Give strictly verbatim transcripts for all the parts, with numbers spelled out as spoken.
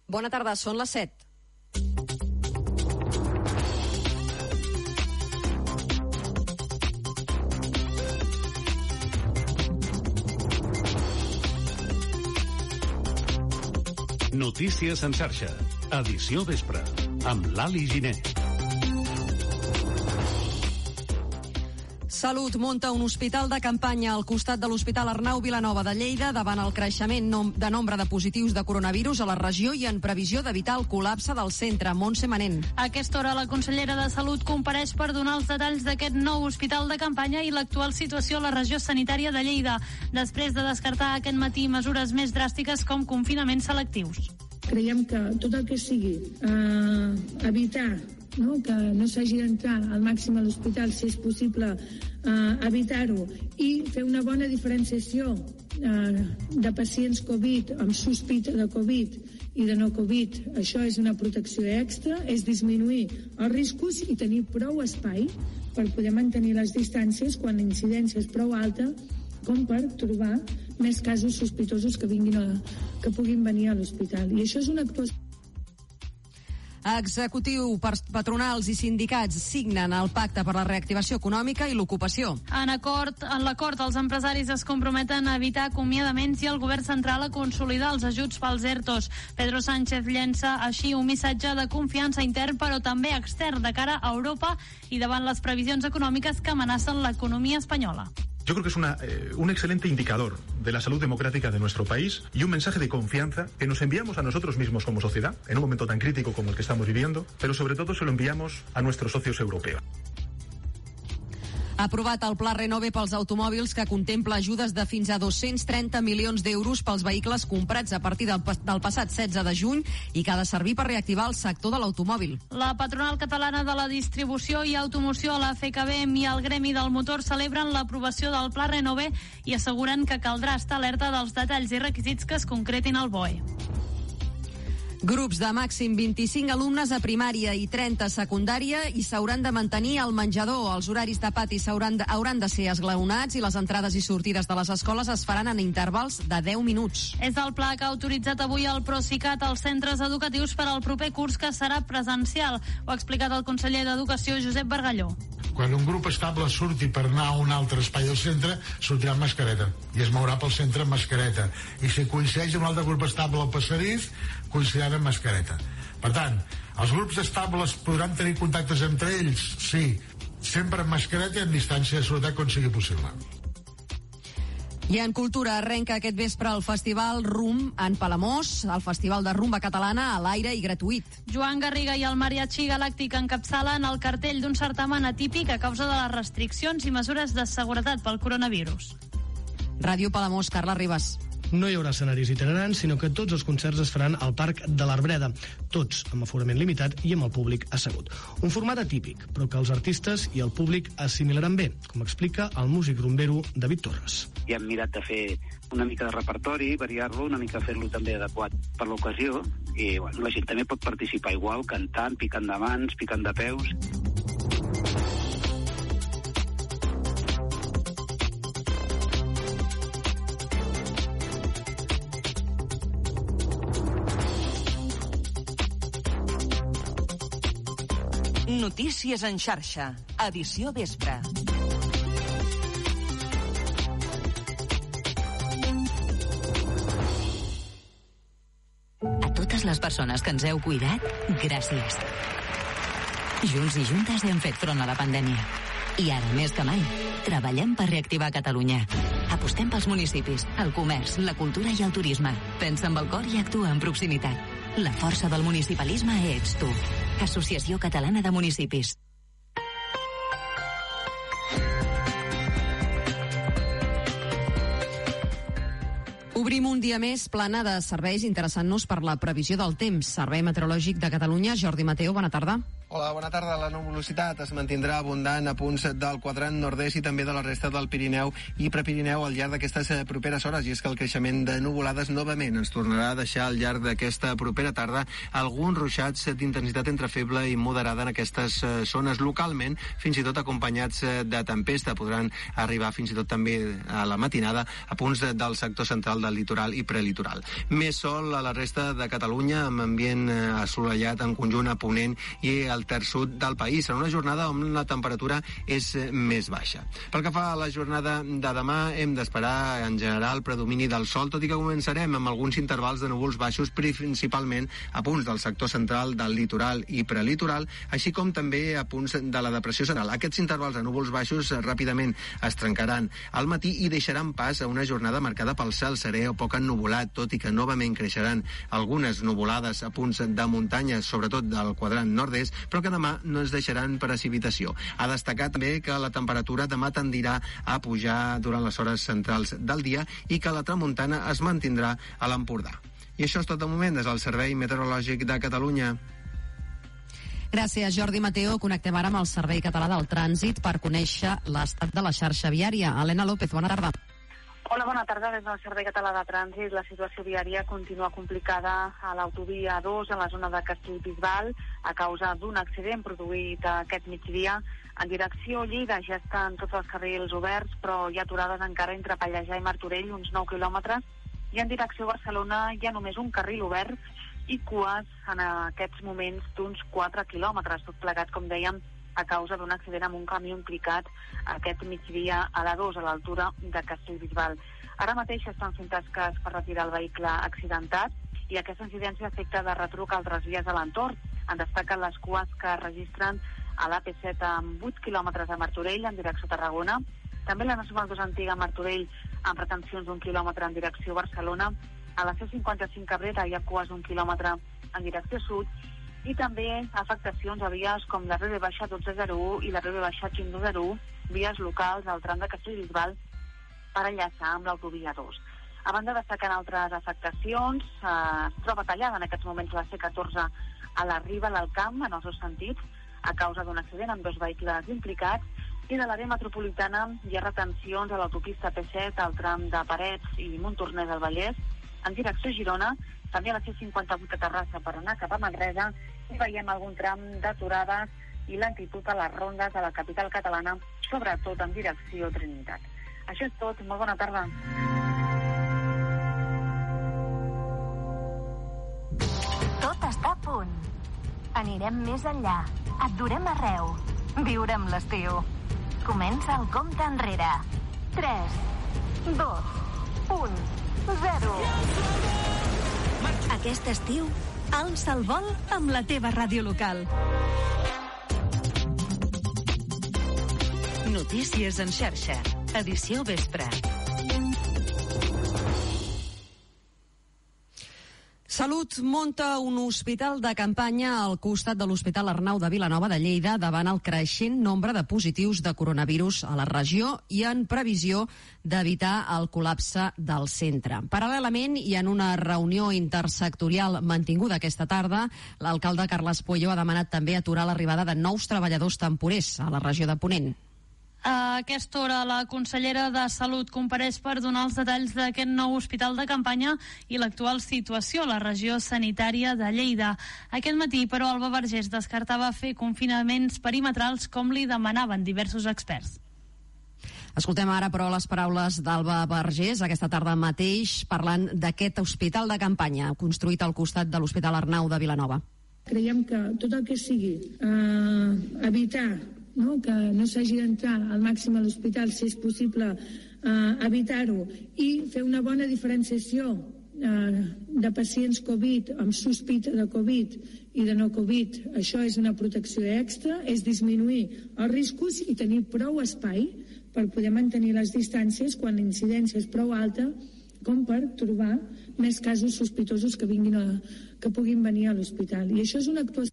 Bona tarda, són les set. Notícies en xarxa, edició vespre, amb Lali Giner. Salut munta un hospital de campanya al costat de l'Hospital Arnau Vilanova de Lleida davant el creixement de nombre de positius de coronavirus a la regió i en previsió d'evitar el col·lapse del centre. Montse Manent. A aquesta hora la consellera de Salut compareix per donar els detalls d'aquest nou hospital de campanya i l'actual situació a la regió sanitària de Lleida, després de descartar aquest matí mesures més dràstiques com confinaments selectius. Creiem que tot el que sigui eh, evitar no, que no s'hagi d'entrar al màxim a l'hospital, si és possible eh, evitar-ho, i fer una bona diferenciació eh, de pacients Covid amb sospita de Covid i de no Covid. Això és una protecció extra, és disminuir els riscos i tenir prou espai per poder mantenir les distàncies quan la incidència és prou alta com per trobar més casos sospitosos que vinguin a, que puguin venir a l'hospital. I això és una actuació. Executiu, patronals i sindicats signen el Pacte per la Reactivació Econòmica i l'Ocupació. En acord, en l'acord, els empresaris es comprometen a evitar acomiadaments i el govern central a consolidar els ajuts pels ERTOs. Pedro Sánchez llença així un missatge de confiança intern però també extern de cara a Europa i davant les previsions econòmiques que amenacen l'economia espanyola. Yo creo que es una, eh, un excelente indicador de la salud democrática de nuestro país y un mensaje de confianza que nos enviamos a nosotros mismos como sociedad, en un momento tan crítico como el que estamos viviendo, pero sobre todo se lo enviamos a nuestros socios europeos. Ha aprovat el Pla Renove pels automòbils que contempla ajudes de fins a dos-cents trenta milions d'euros pels vehicles comprats a partir del, del passat setze de juny i que ha de servir per reactivar el sector de l'automòbil. La patronal catalana de la distribució i automoció, la F K B i el Gremi del Motor celebren l'aprovació del Pla Renove i asseguren que caldrà estar alerta dels detalls i requisits que es concretin al B O E. Grups de màxim vint-i-cinc alumnes a primària i trenta a secundària i s'hauran de mantenir al menjador. Els horaris de pati hauran de, hauran de ser esglaonats i les entrades i sortides de les escoles es faran en intervals de deu minuts. És el pla que ha autoritzat avui el Procicat als centres educatius per al proper curs, que serà presencial. Ho ha explicat el conseller d'Educació, Josep Bargalló. Quan un grup estable surti per anar a un altre espai del centre, sortirà amb mascareta i es mourà pel centre amb mascareta. I si coincideix amb un altre grup estable al passadís, coincidiran amb mascareta. Per tant, els grups estables podran tenir contactes entre ells? Sí, sempre amb mascareta i amb distància de seguretat quan sigui possible. I en cultura arrenca aquest vespre el Festival Rum en Palamós, el Festival de Rumba Catalana a l'aire i gratuït. Joan Garriga i el Mariachi Galàctic encapçalen el cartell d'un certamen atípic a causa de les restriccions i mesures de seguretat pel coronavirus. Ràdio Palamós, Carla Ribas. No hi haurà escenaris itinerants, sinó que tots els concerts es faran al Parc de l'Arbreda, tots amb aforament limitat i amb el públic assegut. Un format atípic, però que els artistes i el públic assimilaran bé, com explica el músic rumbero David Torres. I hem mirat de fer una mica de repertori, variar-lo, una mica fer-lo també adequat per l'ocasió, i bueno, la gent també pot participar igual, cantant, picant de mans, picant de peus. Notícies en xarxa, edició vespre. A totes les persones que ens heu cuidat, gràcies. Junts i juntes hem fet front a la pandèmia. I ara, més que mai, treballem per reactivar Catalunya. Apostem pels municipis, el comerç, la cultura i el turisme. Pensa amb el cor i actua en proximitat. La força del municipalisme ets tu. Associació Catalana de Municipis. Obrim un dia més plana de serveis interessant-nos per la previsió del temps. Servei Meteorològic de Catalunya, Jordi Mateu, bona tarda. Hola, bona tarda. La nuvolositat es mantindrà abundant a punts del quadrant nord-est i també de la resta del Pirineu i Prepirineu al llarg d'aquestes properes hores, i és que el creixement de nuvolades novament ens tornarà a deixar al llarg d'aquesta propera tarda alguns ruixats d'intensitat entre feble i moderada en aquestes zones localment, fins i tot acompanyats de tempesta. Podran arribar fins i tot també a la matinada a punts del sector central del litoral i prelitoral. Més sol a la resta de Catalunya, amb ambient assolellat en conjunt a Ponent i al terç sud del país, en una jornada on la temperatura és més baixa. Pel que fa a la jornada de demà, hem d'esperar en general predomini del sol, tot i que començarem amb alguns intervals de núvols baixos, principalment a punts del sector central del litoral i prelitoral, així com també a punts de la depressió central. Aquests intervals de núvols baixos ràpidament es trencaran al matí i deixaran pas a una jornada marcada pel cel serè o poc ennuvolat, tot i que novament creixeran algunes nuvolades a punts de muntanya, sobretot del quadrant nord-est, però que demà no es deixaran precipitació. Ha destacat també que la temperatura demà tendirà a pujar durant les hores centrals del dia i que la tramuntana es mantindrà a l'Empordà. I això és tot de moment des del Servei Meteorològic de Catalunya. Gràcies, Jordi Mateo. Connectem ara amb el Servei Català del Trànsit per conèixer l'estat de la xarxa viària. Helena López, bona tarda. Hola, bona tarda. Des del Servei Català de Trànsit, la situació viària continua complicada a l'autovia A dos, a la zona de Castellbisbal, a causa d'un accident produït aquest migdia. En direcció Lleida ja estan tots els carrils oberts, però hi ha aturades encara entre Pallejà i Martorell, uns nou quilòmetres, i en direcció Barcelona hi ha només un carril obert i cues en aquests moments d'uns quatre quilòmetres, tot plegat, com dèiem, a causa d'un accident amb un camió implicat aquest migdia a l'A dos, a l'altura de Castellbisbal. Ara mateix estan fent tasques per retirar el vehicle accidentat i aquesta incidència afecta de retruc altres vies a l'entorn. En destaquen les cues que es registren a l'A P set amb vuit quilòmetres a Martorell en direcció Tarragona, també la Nacional dos antiga a Martorell amb retencions d'un quilòmetre en direcció Barcelona, a la C cinquanta-cinc Cabrera hi ha cues d'un quilòmetre en direcció sud, i també afectacions a vies com la R B dotze zero u i la R B quinze zero u, vies locals al tram de Castellbisbal per enllaçar amb l'autovia dos. A banda, destaquen altres afectacions, eh, es troba tallada en aquests moments la C catorze a la Riba, a l'Alcamp, en els dos sentits, a causa d'un accident amb dos vehicles implicats, i de l'àrea metropolitana hi ha retencions a l'autopista P set, al tram de Parets i Montornès del Vallès, en direcció Girona, també a la C cinquanta-vuit a Terrassa per anar cap a Manresa, i veiem algun tram d'aturades i lentitud a les rondes de la capital catalana, sobretot en direcció Trinitat. Això és tot, molt bona tarda. Tot està a punt. Anirem més enllà, et durem arreu, viurem l'estiu. Comença el compte enrere. tres, dos, un, zero. Aquest estiu, alça el vol amb la teva ràdio local. Notícies en xarxa. Edició vespre. Salut munta un hospital de campanya al costat de l'Hospital Arnau de Vilanova de Lleida davant el creixent nombre de positius de coronavirus a la regió i en previsió d'evitar el col·lapse del centre. Paral·lelament, i en una reunió intersectorial mantinguda aquesta tarda, l'alcalde Carles Pueyo ha demanat també aturar l'arribada de nous treballadors temporers a la regió de Ponent. A aquesta hora, la consellera de Salut compareix per donar els detalls d'aquest nou hospital de campanya i l'actual situació a la regió sanitària de Lleida. Aquest matí, però, Alba Vergés descartava fer confinaments perimetrals com li demanaven diversos experts. Escoltem ara, però, les paraules d'Alba Vergés aquesta tarda mateix parlant d'aquest hospital de campanya construït al costat de l'Hospital Arnau de Vilanova. Creiem que tot el que sigui eh, evitar No? que no s'hagi d'entrar al màxim a l'hospital, si és possible eh, evitar-ho, i fer una bona diferenciació eh, de pacients Covid amb sospita de Covid i de no Covid. Això és una protecció extra, és disminuir els riscos i tenir prou espai per poder mantenir les distàncies quan la incidència és prou alta com per trobar més casos sospitosos que, vinguin a, que puguin venir a l'hospital. I això és una actuació.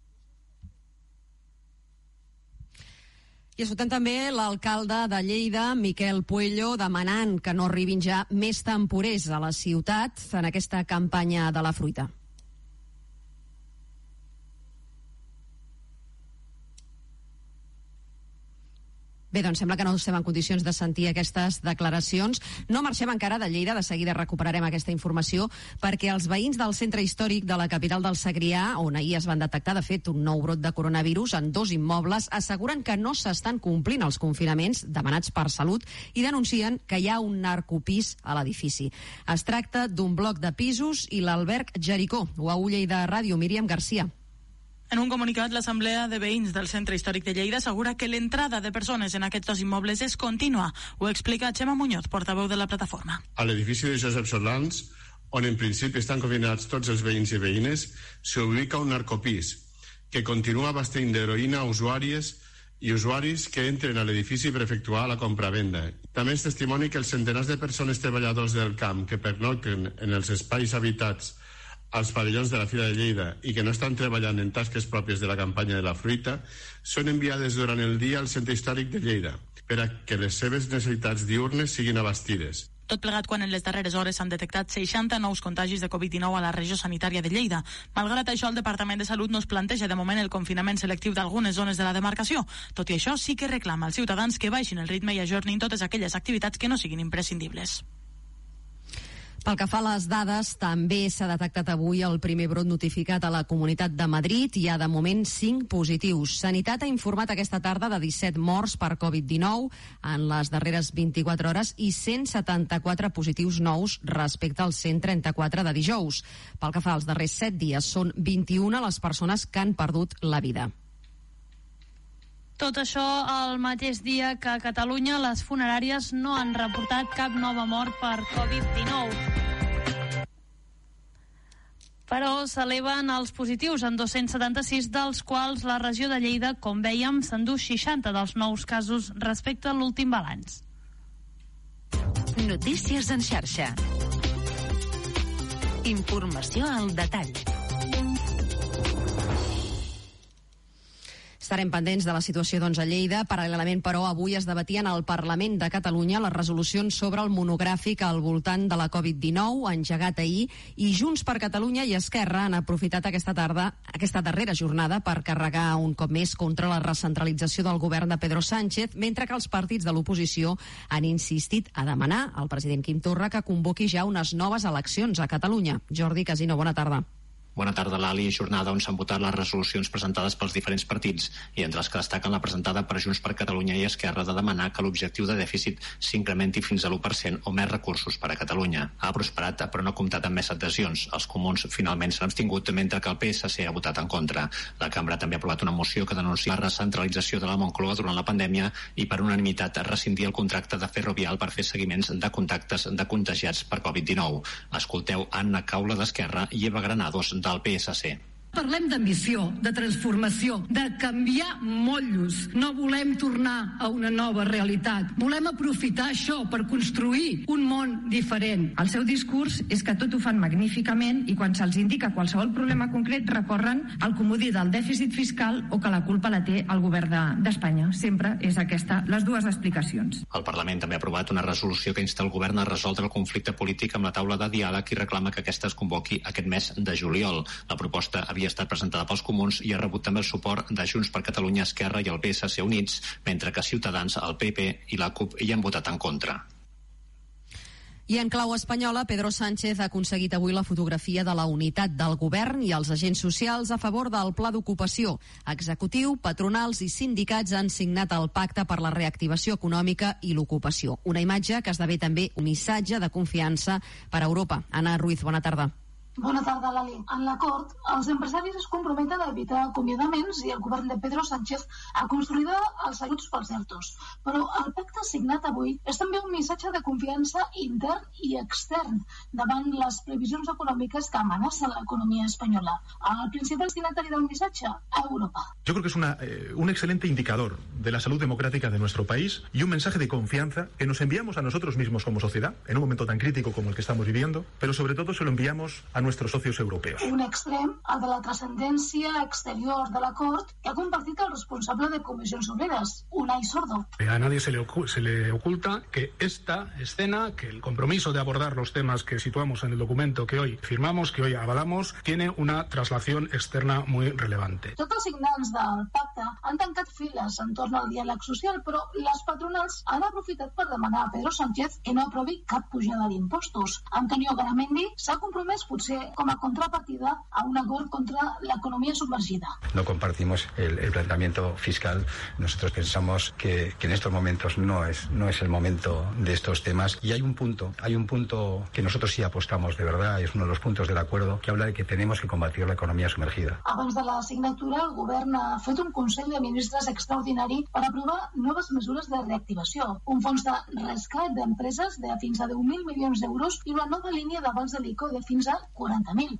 I escoltem també l'alcalde de Lleida, Miquel Puello, demanant que no arribin ja més temporers a la ciutat en aquesta campanya de la fruita. Bé, doncs sembla que no estem en condicions de sentir aquestes declaracions. No marxem encara de Lleida, de seguida recuperarem aquesta informació, perquè els veïns del centre històric de la capital del Segrià, on ahir es van detectar, de fet, un nou brot de coronavirus en dos immobles, asseguren que no s'estan complint els confinaments demanats per Salut i denuncien que hi ha un narcopís a l'edifici. Es tracta d'un bloc de pisos i l'alberg Jericó. Ho a Lleida Ràdio, Míriam Garcia. En un comunicat, l'Assemblea de Veïns del Centre Històric de Lleida assegura que l'entrada de persones en aquests dos immobles és contínua. Ho explica Xema Muñoz, portaveu de la plataforma. A l'edifici de Josep Solans, on en principi estan confinats tots els veïns i veïnes, s'ubica un narcopís que continua abastint d'heroïna a usuàries i usuaris que entren a l'edifici per efectuar la compra-venda. També és testimoni que els centenars de persones treballadors del camp que pernocten en els espais habitats als pavellons de la Fira de Lleida i que no estan treballant en tasques pròpies de la campanya de la fruita són enviades durant el dia al Centre Històric de Lleida per a que les seves necessitats diürnes siguin abastides. Tot plegat quan en les darreres hores s'han detectat seixanta nous contagis de covid dinou a la regió sanitària de Lleida. Malgrat això, el Departament de Salut no es planteja de moment el confinament selectiu d'algunes zones de la demarcació. Tot i això, sí que reclama als ciutadans que baixin el ritme i ajornin totes aquelles activitats que no siguin imprescindibles. Pel que fa a les dades, també s'ha detectat avui el primer brot notificat a la Comunitat de Madrid. Hi ha de moment cinc positius. Sanitat ha informat aquesta tarda de disset morts per covid dinou en les darreres vint-i-quatre hores i cent setanta-quatre positius nous respecte als cent trenta-quatre de dijous. Pel que fa als darrers set dies, són vint-i-una les persones que han perdut la vida. Tot això el mateix dia que a Catalunya les funeràries no han reportat cap nova mort per covid dinou. Però s'eleven els positius en dos-cents setanta-sis, dels quals la regió de Lleida, com vèiem, s'endú seixanta dels nous casos respecte a l'últim balanç. Notícies en xarxa. Informació al detall. Estarem pendents de la situació doncs, a Lleida. Paral·lelament, però, avui es debatien al Parlament de Catalunya les resolucions sobre el monogràfic al voltant de la covid dinou, engegat ahir, i Junts per Catalunya i Esquerra han aprofitat aquesta tarda, aquesta darrera jornada per carregar un cop més contra la recentralització del govern de Pedro Sánchez, mentre que els partits de l'oposició han insistit a demanar al president Quim Torra que convoqui ja unes noves eleccions a Catalunya. Jordi Casino, bona tarda. Bona tarda, Lali. Jornada on s'han votat les resolucions presentades pels diferents partits i entre les que destaquen la presentada per Junts per Catalunya i Esquerra de demanar que l'objectiu de dèficit s'incrementi fins a l'u per cent o més recursos per a Catalunya. Ha prosperat, però no ha comptat amb més adhesions. Els comuns finalment s'han abstingut, mentre que el P S C ha votat en contra. La cambra també ha aprovat una moció que denuncia la recentralització de la Moncloa durant la pandèmia i per unanimitat rescindir el contracte de Ferrovial per fer seguiments de contactes de contagiats per covid dinou. Escolteu Anna Caula d'Esquerra i Eva Granados del P S C. Parlem d'ambició, de transformació, de canviar motllos. No volem tornar a una nova realitat. Volem aprofitar això per construir un món diferent. El seu discurs és que tot ho fan magníficament i quan se'ls indica qualsevol problema concret recorren al comodí del dèficit fiscal o que la culpa la té el govern d'Espanya. Sempre és aquesta, les dues explicacions. El Parlament també ha aprovat una resolució que insta el govern a resoldre el conflicte polític amb la taula de diàleg i reclama que aquesta es convoqui aquest mes de juliol. La proposta havia estat presentada pels comuns i ha rebut també el suport de Junts per Catalunya, Esquerra i el P S C Units, mentre que Ciutadans, el P P i la CUP hi han votat en contra. I en clau espanyola, Pedro Sánchez ha aconseguit avui la fotografia de la unitat del govern i els agents socials a favor del pla d'ocupació. Executiu, patronals i sindicats han signat el pacte per la reactivació econòmica i l'ocupació. Una imatge que esdevé també un missatge de confiança per a Europa. Anna Ruiz, bona tarda. Bona tarda, Lali. En l'acord, els empresaris es comprometen a evitar acomiadaments i el govern de Pedro Sánchez a consolidar els ajuts pels ertos. Però el pacte signat avui és també un missatge de confiança intern i extern davant les previsions econòmiques que amenacen l'economia espanyola. El principal signatari del missatge, Europa. Yo creo que es una, eh, un excelente indicador de la salud democrática de nuestro país y un mensaje de confianza que nos enviamos a nosotros mismos como sociedad, en un momento tan crítico como el que estamos viviendo, pero sobre todo se lo enviamos a nuestros socios europeos. Un extrem, el de la trascendència exterior de l'acord, que ha compartit el responsable de Comissions Obreres, Unai Sordo. A nadie se le, se le oculta que esta escena, que el compromiso de abordar los temas que situamos en el documento que hoy firmamos, que hoy avalamos, tiene una traslación externa muy relevante. Tots els signants del pacte pacte han tancat files entorn al diàleg social, però les patronals han aprofitat per demanar a Pedro Sánchez que no aprovi cap pujada d'impostos. Antonio Garamendi s'ha compromès potser com a contrapartida a un acord contra l'economia submergida. No compartimos el, el planteamiento fiscal. Nosotros pensamos que, que en estos momentos no es, no es el momento de estos temas. Y hay un punto, hay un punto que nosotros sí apostamos de verdad, es uno de los puntos del acuerdo, que habla de que tenemos que combatir la economía sumergida. Abans de la signatura, el govern ha fet un Consell de Ministres extraordinari per aprovar noves mesures de reactivació, un fons de rescat d'empreses de fins a deu mil milions d'euros i una nova línia d'avals de l'ICO de fins a quaranta mil.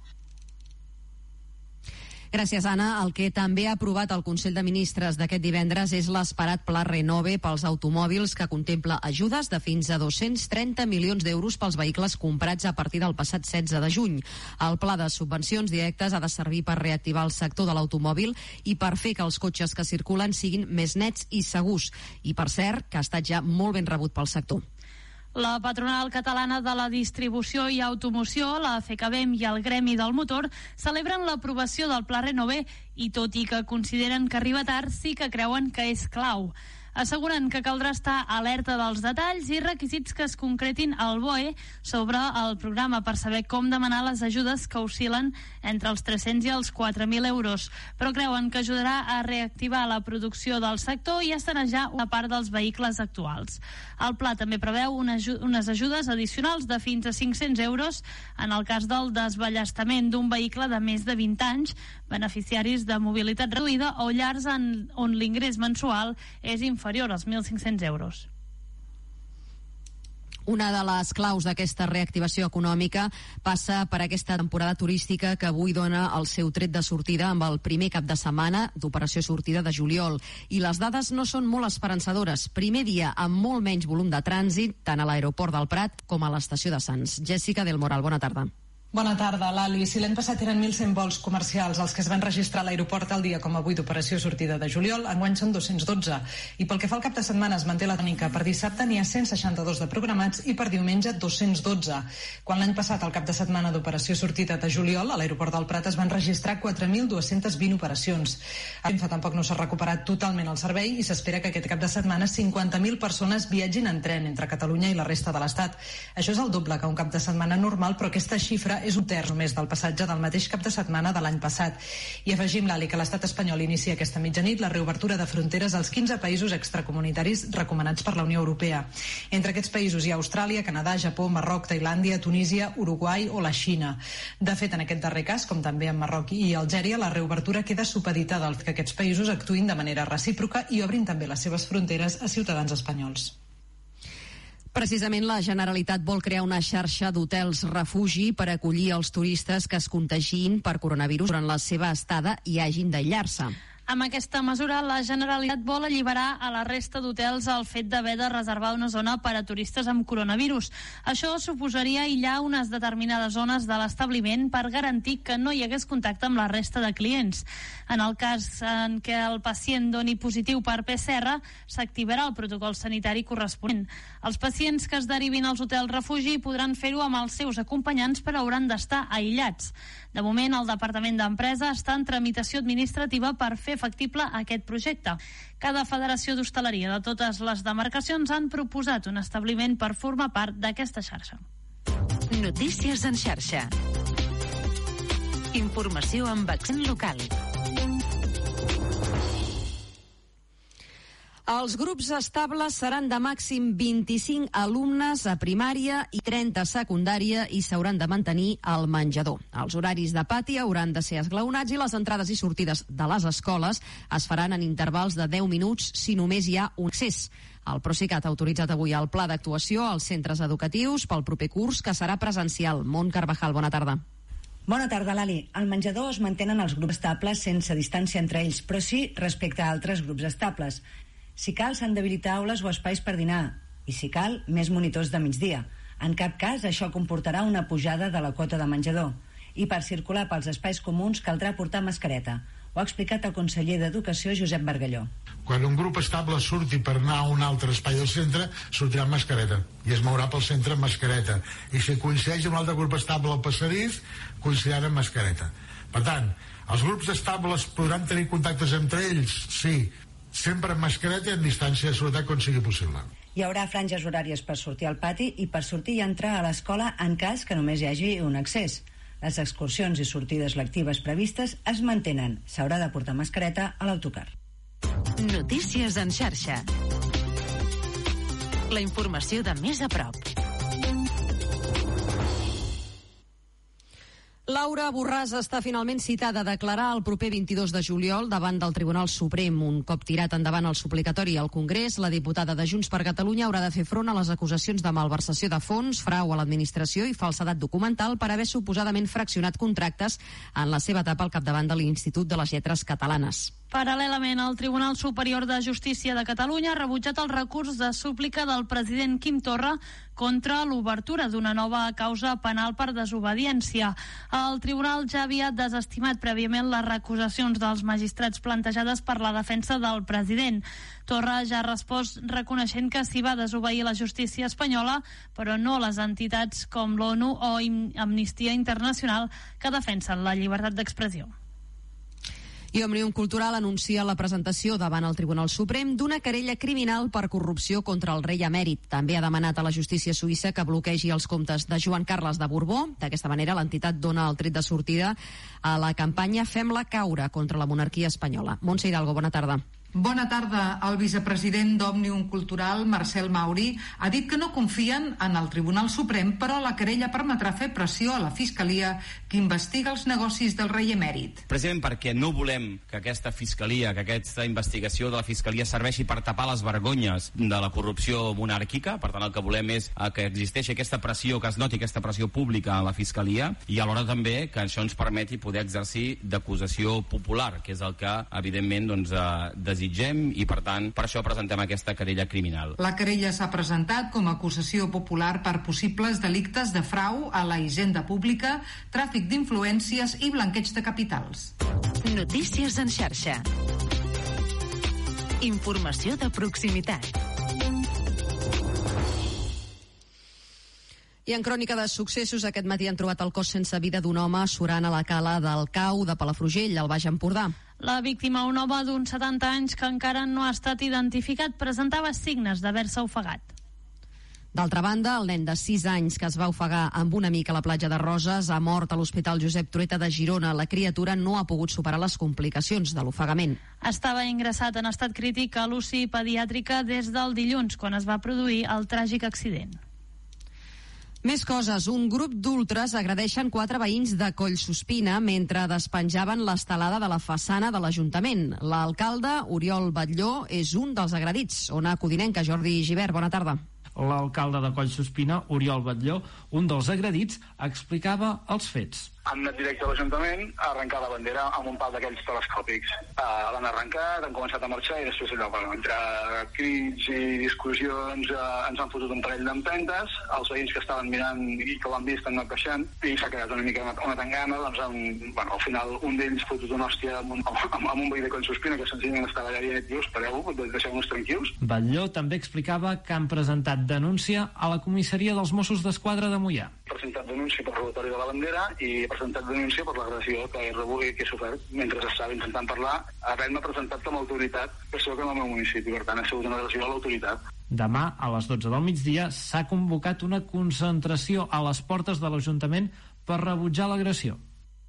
Gràcies, Anna. El que també ha aprovat el Consell de Ministres d'aquest divendres és l'esperat Pla Renove pels automòbils, que contempla ajudes de fins a dos-cents trenta milions d'euros pels vehicles comprats a partir del passat setze de juny. El pla de subvencions directes ha de servir per reactivar el sector de l'automòbil i per fer que els cotxes que circulen siguin més nets i segurs. I, per cert, que ha estat ja molt ben rebut pel sector. La patronal catalana de la distribució i automoció, la FECABEM i el Gremi del Motor, celebren l'aprovació del Pla Renove i, tot i que consideren que arriba tard, sí que creuen que és clau. Asseguren que caldrà estar alerta dels detalls i requisits que es concretin al B O E sobre el programa per saber com demanar les ajudes que oscil·len entre els tres-cents i els quatre mil euros, però creuen que ajudarà a reactivar la producció del sector i a sanejar una part dels vehicles actuals. El pla també preveu unes ajudes addicionals de fins a cinc-cents euros en el cas del desballestament d'un vehicle de més de vint anys, beneficiaris de mobilitat reduïda o llars en, on l'ingrés mensual és inferior als mil cinc-cents euros. Una de les claus d'aquesta reactivació econòmica passa per aquesta temporada turística que avui dona el seu tret de sortida amb el primer cap de setmana d'operació sortida de juliol. I les dades no són molt esperançadores. Primer dia amb molt menys volum de trànsit, tant a l'aeroport del Prat com a l'estació de Sants. Jessica del Moral, bona tarda. Bona tarda, Lali. Si l'any passat eren mil cent vols comercials els que es van registrar a l'aeroport al dia com avui d'operació sortida de juliol, enguany són dos-cents dotze. I pel que fa al cap de setmana es manté la tònica. Per dissabte n'hi ha cent seixanta-dos de programats i per diumenge dos-cents dotze. Quan l'any passat al cap de setmana d'operació sortida de juliol a l'aeroport del Prat es van registrar quatre mil dos-cents vint operacions. A Renfe tampoc no s'ha recuperat totalment el servei i s'espera que aquest cap de setmana cinquanta mil persones viatgin en tren entre Catalunya i la resta de l'Estat. Això és el doble que un cap de setmana normal, però aquesta xifra és un terç només del passatge del mateix cap de setmana de l'any passat. I afegim, Lali, que l'estat espanyol inicia aquesta mitjanit la reobertura de fronteres als quinze països extracomunitaris recomanats per la Unió Europea. Entre aquests països hi ha Austràlia, Canadà, Japó, Marroc, Tailàndia, Tunísia, Uruguai o la Xina. De fet, en aquest darrer cas, com també en Marroc i Algèria, la reobertura queda supeditada al que aquests països actuïn de manera recíproca i obrin també les seves fronteres a ciutadans espanyols. Precisament la Generalitat vol crear una xarxa d'hotels refugi per acollir els turistes que es contagin per coronavirus durant la seva estada i hagin d'aïllar-se. Amb aquesta mesura, la Generalitat vol alliberar a la resta d'hotels el fet d'haver de reservar una zona per a turistes amb coronavirus. Això suposaria aïllar unes determinades zones de l'establiment per garantir que no hi hagués contacte amb la resta de clients. En el cas en què el pacient doni positiu per P C R, s'activarà el protocol sanitari corresponent. Els pacients que es derivin als hotels refugi podran fer-ho amb els seus acompanyants, però hauran d'estar aïllats. De moment, el Departament d'Empresa està en tramitació administrativa per fer factible aquest projecte. Cada federació d'hostaleria de totes les demarcacions han proposat un establiment per formar part d'aquesta xarxa. Notícies en xarxa. Informació amb accent local. Els grups estables seran de màxim vint-i-cinc alumnes a primària i trenta a secundària i s'hauran de mantenir al menjador. Els horaris de pati hauran de ser esglaonats i les entrades i sortides de les escoles es faran en intervals de deu minuts si només hi ha un accés. El Procicat ha autoritzat avui el pla d'actuació als centres educatius pel proper curs, que serà presencial. Mont Carvajal, bona tarda. Bona tarda, Lali. Al menjador es mantenen els grups estables sense distància entre ells, però sí respecte a altres grups estables. Si cal, s'han d'habilitar aules o espais per dinar. I si cal, més monitors de migdia. En cap cas, això comportarà una pujada de la quota de menjador. I per circular pels espais comuns caldrà portar mascareta. Ho ha explicat el conseller d'Educació, Josep Bargalló. Quan un grup estable surti per anar a un altre espai del centre, sortirà amb mascareta. I es mourà pel centre amb mascareta. I si coincideix amb un altre grup estable al passadís, coincidirà amb mascareta. Per tant, Els grups estables podran tenir contactes entre ells? Sí. Sempre amb mascareta i en distància de seguretat quan sigui possible. Hi haurà franges horàries per sortir al pati i per sortir i entrar a l'escola en cas que només hi hagi un accés. Les excursions i sortides lectives previstes es mantenen. S'haurà de portar mascareta a l'autocar. Notícies en xarxa. La informació de més a prop. Laura Borràs està finalment citada a declarar el proper vint-i-dos de juliol davant del Tribunal Suprem. Un cop tirat endavant el suplicatori al Congrés, la diputada de Junts per Catalunya haurà de fer front a les acusacions de malversació de fons, frau a l'administració i falsedat documental per haver suposadament fraccionat contractes en la seva etapa al capdavant de l'Institut de les Lletres Catalanes. Paral·lelament, el Tribunal Superior de Justícia de Catalunya ha rebutjat el recurs de súplica del president Quim Torra contra l'obertura d'una nova causa penal per desobediència. El tribunal ja havia desestimat prèviament les recusacions dels magistrats plantejades per la defensa del president. Torra ja ha respost reconeixent que s'hi va desobeir la justícia espanyola, però no les entitats com l'ONU o Amnistia Internacional que defensen la llibertat d'expressió. I Òmnium Cultural anuncia la presentació davant el Tribunal Suprem d'una querella criminal per corrupció contra el rei emèrit. També ha demanat a la justícia suïssa que bloquegi els comptes de Joan Carles de Borbó. D'aquesta manera, l'entitat dona el tret de sortida a la campanya Fem-la caure contra la monarquia espanyola. Montse Hidalgo, bona tarda. Bona tarda. El vicepresident d'Òmnium Cultural, Marcel Mauri, ha dit que no confien en el Tribunal Suprem, però la querella permetrà fer pressió a la Fiscalia que investiga els negocis del rei emèrit. Precisament perquè no volem que aquesta Fiscalia, que aquesta investigació de la Fiscalia serveixi per tapar les vergonyes de la corrupció monàrquica. Per tant, el que volem és que existeixi aquesta pressió, que es noti aquesta pressió pública a la Fiscalia, i alhora també que això ens permeti poder exercir d'acusació popular, que és el que, evidentment, doncs, desitgem i, per tant, per això presentem aquesta querella criminal. La querella s'ha presentat com a acusació popular per possibles delictes de frau a la hisenda pública, tràfic d'influències i blanqueig de capitals. Notícies en xarxa. Informació de proximitat. I en crònica de successos, aquest matí han trobat el cos sense vida d'un home surant a la cala del Cau de Palafrugell, al Baix Empordà. La víctima, un home d'uns setanta anys que encara no ha estat identificat, presentava signes d'haver-se ofegat. D'altra banda, el nen de sis anys que es va ofegar amb un amic a la platja de Roses ha mort a l'Hospital Josep Trueta de Girona. La criatura no ha pogut superar les complicacions de l'ofegament. Estava ingressat en estat crític a l'U C I pediàtrica des del dilluns, quan es va produir el tràgic accident. Més coses. Un grup d'ultres agredeixen quatre veïns de Collsospina mentre despenjaven l'estelada de la façana de l'Ajuntament. L'alcalde, Oriol Batlló, és un dels agredits. Ona Codinenca, Jordi Givert, bona tarda. L'alcalde de Collsospina, Oriol Batlló, un dels agredits, explicava els fets. Han anat directe a l'Ajuntament a arrencar la bandera amb un pal d'aquells telescòpics. Uh, l'han arrencat, han començat a marxar i després allò, bueno, entre crits i discussions uh, ens han fotut un parell d'empentes, els veïns que estaven mirant i que ho han vist han anat baixant i s'ha quedat una mica una, una tangana, doncs han, bueno, al final un d'ells fotut una hòstia amb un, amb, amb un veí de Collsospina que senzillament estava allà dient, dius, espereu, deixeu-nos tranquils. Batlló també explicava que han presentat denúncia a la comissaria dels Mossos d'Esquadra de Moià. He presentat denúncia per robatori de la bandera i he presentat denúncia per l'agressió que he rebut i que he sofert mentre estava intentant parlar, havent-me presentat com a autoritat, que soc en el meu municipi, per tant ha sigut una agressió a l'autoritat. Demà, a les dotze del migdia, s'ha convocat una concentració a les portes de l'Ajuntament per rebutjar l'agressió.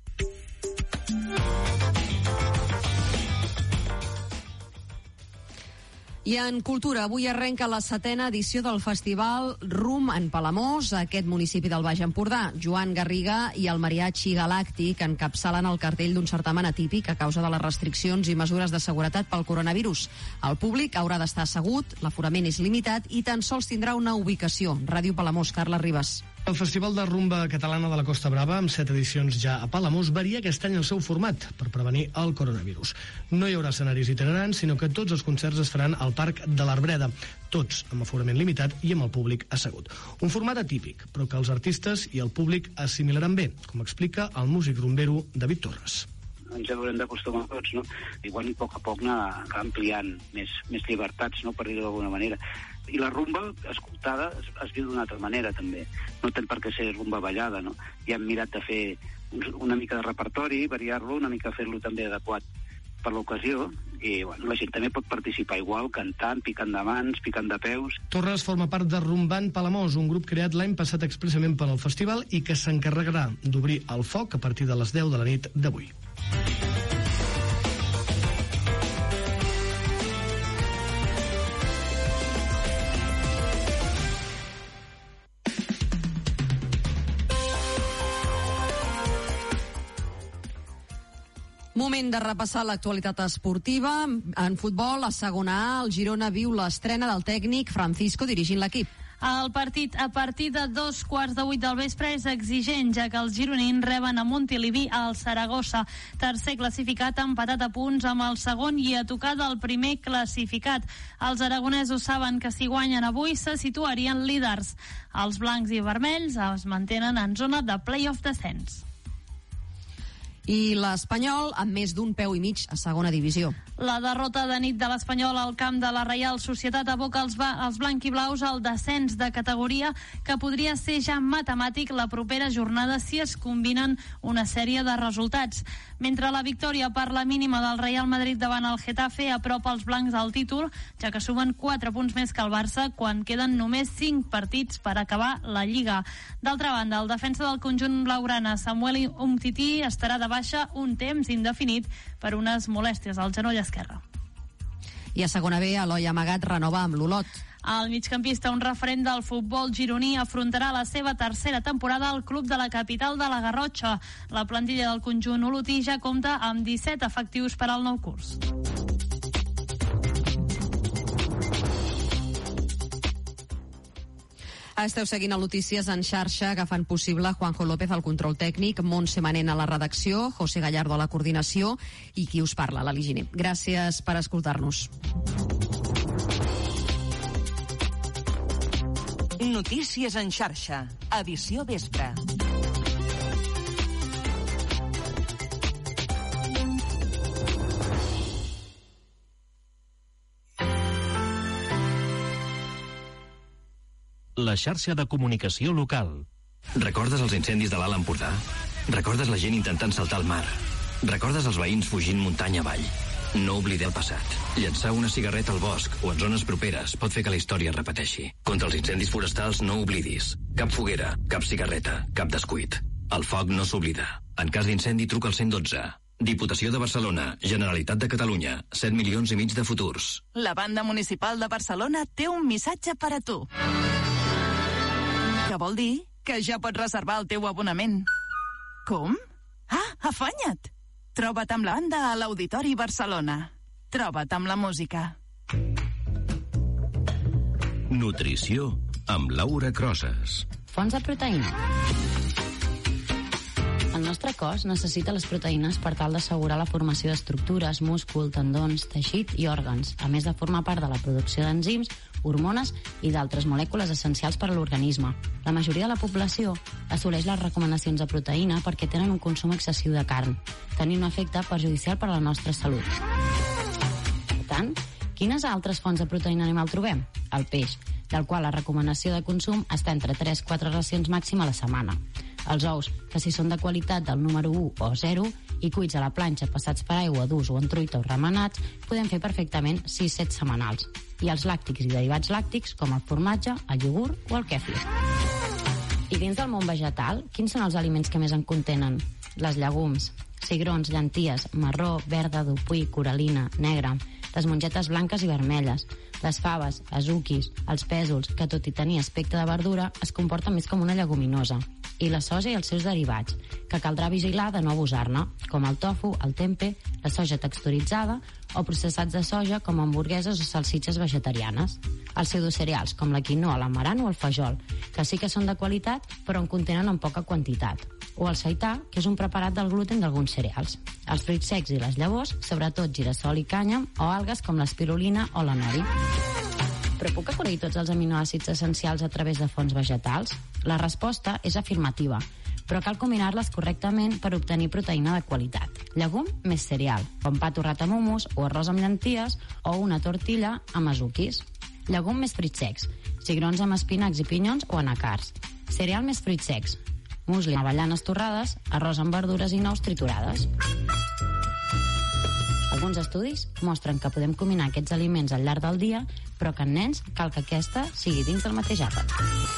I en cultura, avui arrenca la setena edició del festival Rum en Palamós, aquest municipi del Baix Empordà. Joan Garriga i el Mariachi Galàctic encapçalen el cartell d'un certamen atípic a causa de les restriccions i mesures de seguretat pel coronavirus. El públic haurà d'estar assegut, l'aforament és limitat i tan sols tindrà una ubicació. Ràdio Palamós, Carla Ribas. El Festival de Rumba Catalana de la Costa Brava, amb set edicions ja a Palamós, varia aquest any el seu format per prevenir el coronavirus. No hi haurà escenaris itinerants, sinó que tots els concerts es faran al Parc de l'Arbreda, tots amb aforament limitat i amb el públic assegut. Un format atípic, però que els artistes i el públic assimilaran bé, com explica el músic rumbero David Torres. ens haurem d'acostumar tots, no? I bueno, a poc a poc anar ampliant més, més llibertats, no?, per dir-ho d'alguna manera. I la rumba, escoltada, es, es viu d'una altra manera, també. No té per què ser rumba ballada, no? I hem mirat de fer una mica de repertori, variar-lo, una mica fer-lo també adequat per l'ocasió, i bueno, la gent també pot participar igual, cantant, picant de mans, picant de peus. Torres forma part de Rumbant Palamós, un grup creat l'any passat expressament per al festival i que s'encarregarà d'obrir el foc a partir de les deu de la nit d'avui. Moment de repassar l'actualitat esportiva. En futbol, a segona A, el Girona viu l'estrena del tècnic Francisco dirigint l'equip. El partit a partir de dos quarts de vuit del vespre és exigent, ja que els gironins reben a Montilivi al Saragossa, tercer classificat empatat a punts amb el segon i a tocar del primer classificat. Els aragonesos saben que si guanyen avui se situarien líders. Els blancs i vermells es mantenen en zona de play-off descens. I l'Espanyol amb més d'un peu i mig a segona divisió. La derrota de nit de l'Espanyol al camp de la Reial Societat aboca els, els blanquiblaus al descens de categoria, que podria ser ja matemàtic la propera jornada si es combinen una sèrie de resultats. Mentre la victòria per la mínima del Real Madrid davant el Getafe apropa els blancs al títol, ja que sumen quatre punts més que el Barça quan queden només cinc partits per acabar la Lliga. D'altra banda, el defensa del conjunt blaugrana, Samuel Umtiti, estarà de baixa un temps indefinit per unes molèsties al genoll esquerre. I a segona B, Eloi Amagat renova amb l'Olot. El migcampista, un referent del futbol gironí, afrontarà la seva tercera temporada al club de la capital de la Garrotxa. La plantilla del conjunt olotí ja compta amb disset efectius per al nou curs. Esteu seguint a Notícies en xarxa, que fan possible Juanjo López al control tècnic, Montse Manent a la redacció, José Gallardo a la coordinació i qui us parla, l'Ali Giner. Gràcies per escoltar-nos. Notícies en xarxa, edició vespre. La xarxa de comunicació local. Recordes els incendis de l'Alt Empordà? Recordes la gent intentant saltar al mar? Recordes els veïns fugint muntanya avall? No oblideu el passat. Llançar una cigarreta al bosc o en zones properes pot fer que la història es repeteixi. Contra els incendis forestals no oblidis. Cap foguera, cap cigarreta, cap descuit. El foc no s'oblida. En cas d'incendi, truca al cent i dotze. Diputació de Barcelona, Generalitat de Catalunya, set milions i mig de futurs. La banda municipal de Barcelona té un missatge per a tu. Que vol dir que ja pots reservar el teu abonament. Com? Ah, afanya't! Troba't amb la banda a l'Auditori Barcelona. Troba't amb la música. Nutrició amb Laura Crosas. Fonts de proteïna. El nostre cos necessita les proteïnes per tal d'assegurar la formació d'estructures, múscul, tendons, teixit i òrgans, a més de formar part de la producció d'enzims, hormones i d'altres molècules essencials per a l'organisme. La majoria de la població assoleix les recomanacions de proteïna perquè tenen un consum excessiu de carn, tenint un efecte perjudicial per a la nostra salut. Per tant, quines altres fonts de proteïna animal trobem? El peix, del qual la recomanació de consum està entre tres a quatre racions màxima a la setmana. Els ous, que si són de qualitat del número u o zero i cuits a la planxa passats per aigua durs o en truita o remenats, podem fer perfectament sis a set setmanals. I els làctics i derivats làctics, com el formatge, el iogurt o el kèfir. I dins del món vegetal, quins són els aliments que més en contenen? Les llegums, cigrons, llenties, marró, verda, dupuí, coralina, negra, les mongetes blanques i vermelles, les faves, azuquis, els pèsols, que tot i tenir aspecte de verdura, es comporten més com una lleguminosa, i la soja i els seus derivats, que caldrà vigilar de no abusar-ne, com el tofu, el tempeh, la soja texturitzada o processats de soja com hamburgueses o salsitxes vegetarianes. Els pseudocereals, com la quinoa, l'amarant o el fajol, que sí que són de qualitat però en contenen en poca quantitat. O el seità, que és un preparat del gluten d'alguns cereals. Els fruits secs i les llavors, sobretot girassol i cànyam, o algues com l'espirulina o la nori. Però puc acollir tots els aminoàcids essencials a través de fonts vegetals? La resposta és afirmativa, però cal combinar-les correctament per obtenir proteïna de qualitat. Llegum més cereal, com pa torrat amb hummus o arròs amb llenties o una tortilla amb azuquis. Llegum més fruits secs, cigrons amb espinacs i pinyons o anacards. Cereal més fruits secs, musli amb avellanes torrades, arròs amb verdures i nous triturades. Alguns estudis mostren que podem combinar aquests aliments al llarg del dia, però que en nens cal que aquesta sigui dins del mateix àpat.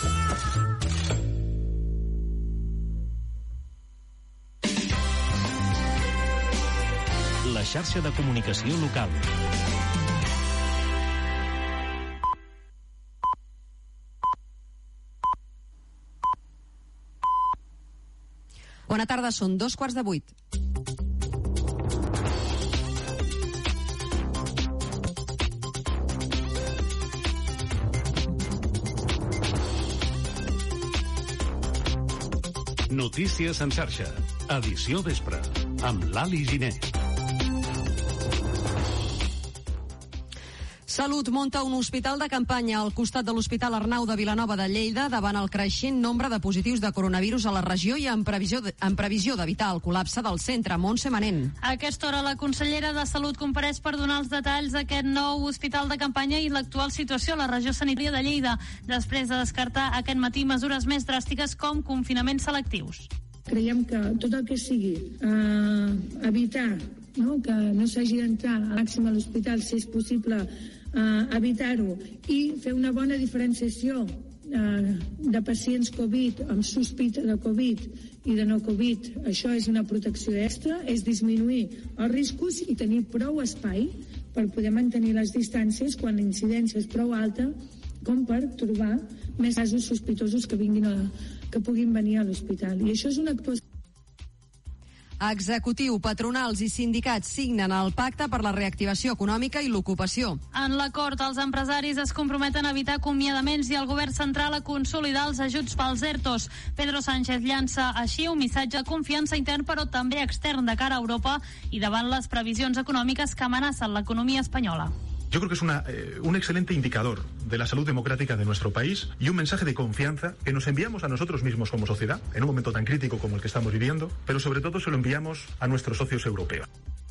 La xarxa de comunicació local. Bona tarda, són dos quarts de vuit. Notícies en xarxa. Edició vespre. Amb l'Ali Giner. Salut munta un hospital de campanya al costat de l'Hospital Arnau de Vilanova de Lleida davant el creixent nombre de positius de coronavirus a la regió i en previsió de, en previsió d'evitar el col·lapse del centre. Montse Manent. A aquesta hora la consellera de Salut compareix per donar els detalls d'aquest nou hospital de campanya i l'actual situació a la regió sanitària de Lleida, després de descartar aquest matí mesures més dràstiques com confinaments selectius. Creiem que tot el que sigui eh, evitar, no?, que no s'hagi d'entrar al màxim a l'hospital, si és possible, Uh, evitar-ho i fer una bona diferenciació uh, de pacients Covid amb sospita de Covid i de no Covid. Això és una protecció extra, és disminuir els riscos i tenir prou espai per poder mantenir les distàncies quan la incidència és prou alta com per trobar més casos sospitosos que, vinguin a, que puguin venir a l'hospital. I això és una actuació. Executiu, patronals i sindicats signen el pacte per la reactivació econòmica i l'ocupació. En l'acord, els empresaris es comprometen a evitar acomiadaments i el govern central a consolidar els ajuts pels ERTOs. Pedro Sánchez llança així un missatge de confiança intern però també extern de cara a Europa i davant les previsions econòmiques que amenacen l'economia espanyola. Yo creo que es una, eh, un excelente indicador de la salud democrática de nuestro país y un mensaje de confianza que nos enviamos a nosotros mismos como sociedad, en un momento tan crítico como el que estamos viviendo, pero sobre todo se lo enviamos a nuestros socios europeos.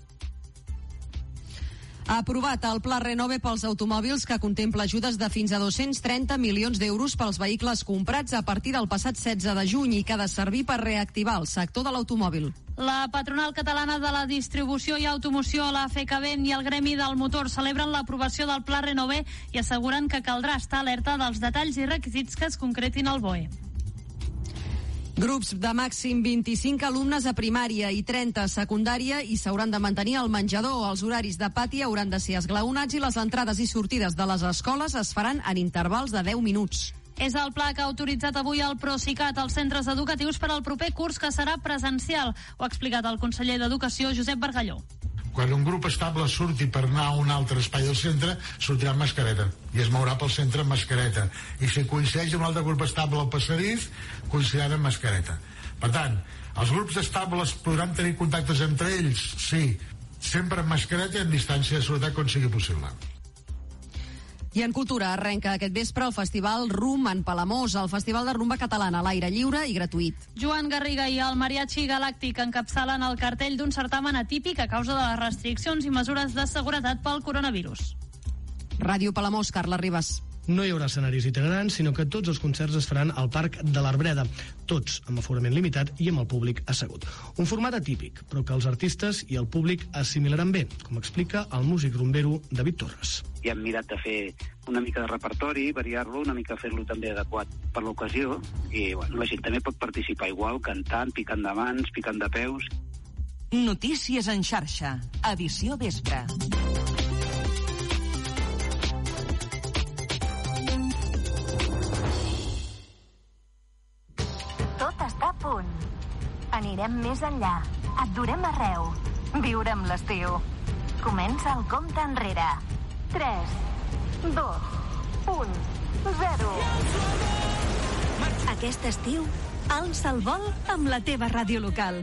Ha aprovat el Pla Renove pels automòbils que contempla ajudes de fins a dos-cents trenta milions d'euros pels vehicles comprats a partir del passat setze de juny i que ha de servir per reactivar el sector de l'automòbil. La patronal catalana de la distribució i automoció, la FECABEM i el gremi del motor celebren l'aprovació del Pla Renove i asseguren que caldrà estar alerta dels detalls i requisits que es concretin al B O E. Grups de màxim vint-i-cinc alumnes a primària i trenta a secundària i s'hauran de mantenir al menjador. Els horaris de pati hauran de ser esglaonats i les entrades i sortides de les escoles es faran en intervals de deu minuts. És el pla que ha autoritzat avui el Procicat als centres educatius per al proper curs, que serà presencial. Ho ha explicat el conseller d'Educació, Josep Bargalló. Quan un grup estable surti per anar a un altre espai del centre, sortirà amb mascareta i es mourà pel centre amb mascareta. I si coincideix un altre grup estable al passadís, coincidiran amb mascareta. Per tant, els grups estables podran tenir contactes entre ells? Sí, sempre amb mascareta i en distància de seguretat quan sigui possible. I en cultura arrenca aquest vespre el Festival Rum en Palamós, el festival de rumba catalana a l'aire lliure i gratuït. Joan Garriga i el Mariachi Galàctic encapçalen el cartell d'un certamen atípic a causa de les restriccions i mesures de seguretat pel coronavirus. Ràdio Palamós, Carla Ribas. No hi haurà escenaris itinerants, sinó que tots els concerts es faran al Parc de l'Arbreda, tots amb aforament limitat i amb el públic assegut. Un format atípic, però que els artistes i el públic assimilaran bé, com explica el músic rumbero David Torres. I hem mirat de fer una mica de repertori, variar-lo, una mica fer-lo també adequat per l'ocasió, i bueno, la gent també pot participar igual, cantant, picant de mans, picant de peus. Notícies en xarxa, edició vespre. Tot està a punt. Anirem més enllà. Et durem arreu. Viurem l'estiu. Comença el compte enrere. tres, dos, un, zero. Aquest estiu, alça el vol amb la teva ràdio local.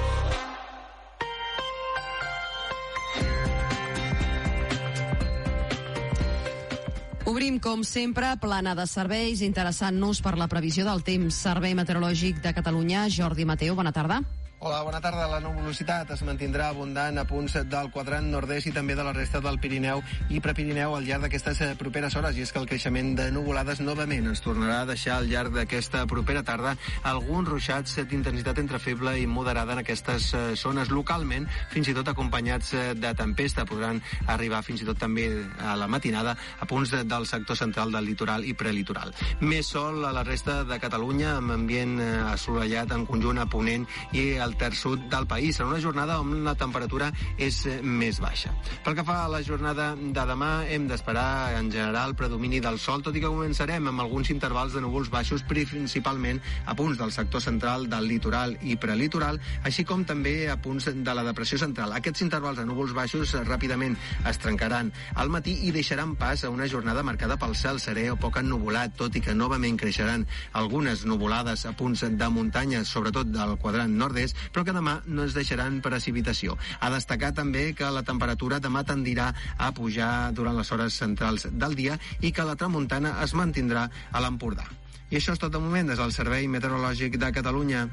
Obrim, com sempre, plana de serveis, interessant-nos per la previsió del temps. Servei Meteorològic de Catalunya, Jordi Mateu, bona tarda. Hola, bona tarda. La nuvolositat es mantindrà abundant a punts del quadrant nord-est i també de la resta del Pirineu i Prepirineu al llarg d'aquestes properes hores. I és que el creixement de nuvolades novament ens tornarà a deixar al llarg d'aquesta propera tarda alguns ruixats d'intensitat entre feble i moderada en aquestes zones localment, fins i tot acompanyats de tempesta. Podran arribar fins i tot també a la matinada a punts del sector central del litoral i prelitoral. Més sol a la resta de Catalunya, amb ambient assolellat en conjunt a Ponent i al terç sud del país, en una jornada on la temperatura és més baixa. Pel que fa a la jornada de demà, hem d'esperar en general predomini del sol, tot i que començarem amb alguns intervals de núvols baixos, principalment a punts del sector central del litoral i prelitoral, així com també a punts de la depressió central. Aquests intervals de núvols baixos ràpidament es trencaran al matí i deixaran pas a una jornada marcada pel cel serè o poc ennuvolat, tot i que novament creixeran algunes nuvolades a punts de muntanya, sobretot del quadrant nord-est, però que demà no es deixaran precipitació. A destacar també que la temperatura demà tendirà a pujar durant les hores centrals del dia i que la tramuntana es mantindrà a l'Empordà. I això és tot de moment des del Servei Meteorològic de Catalunya.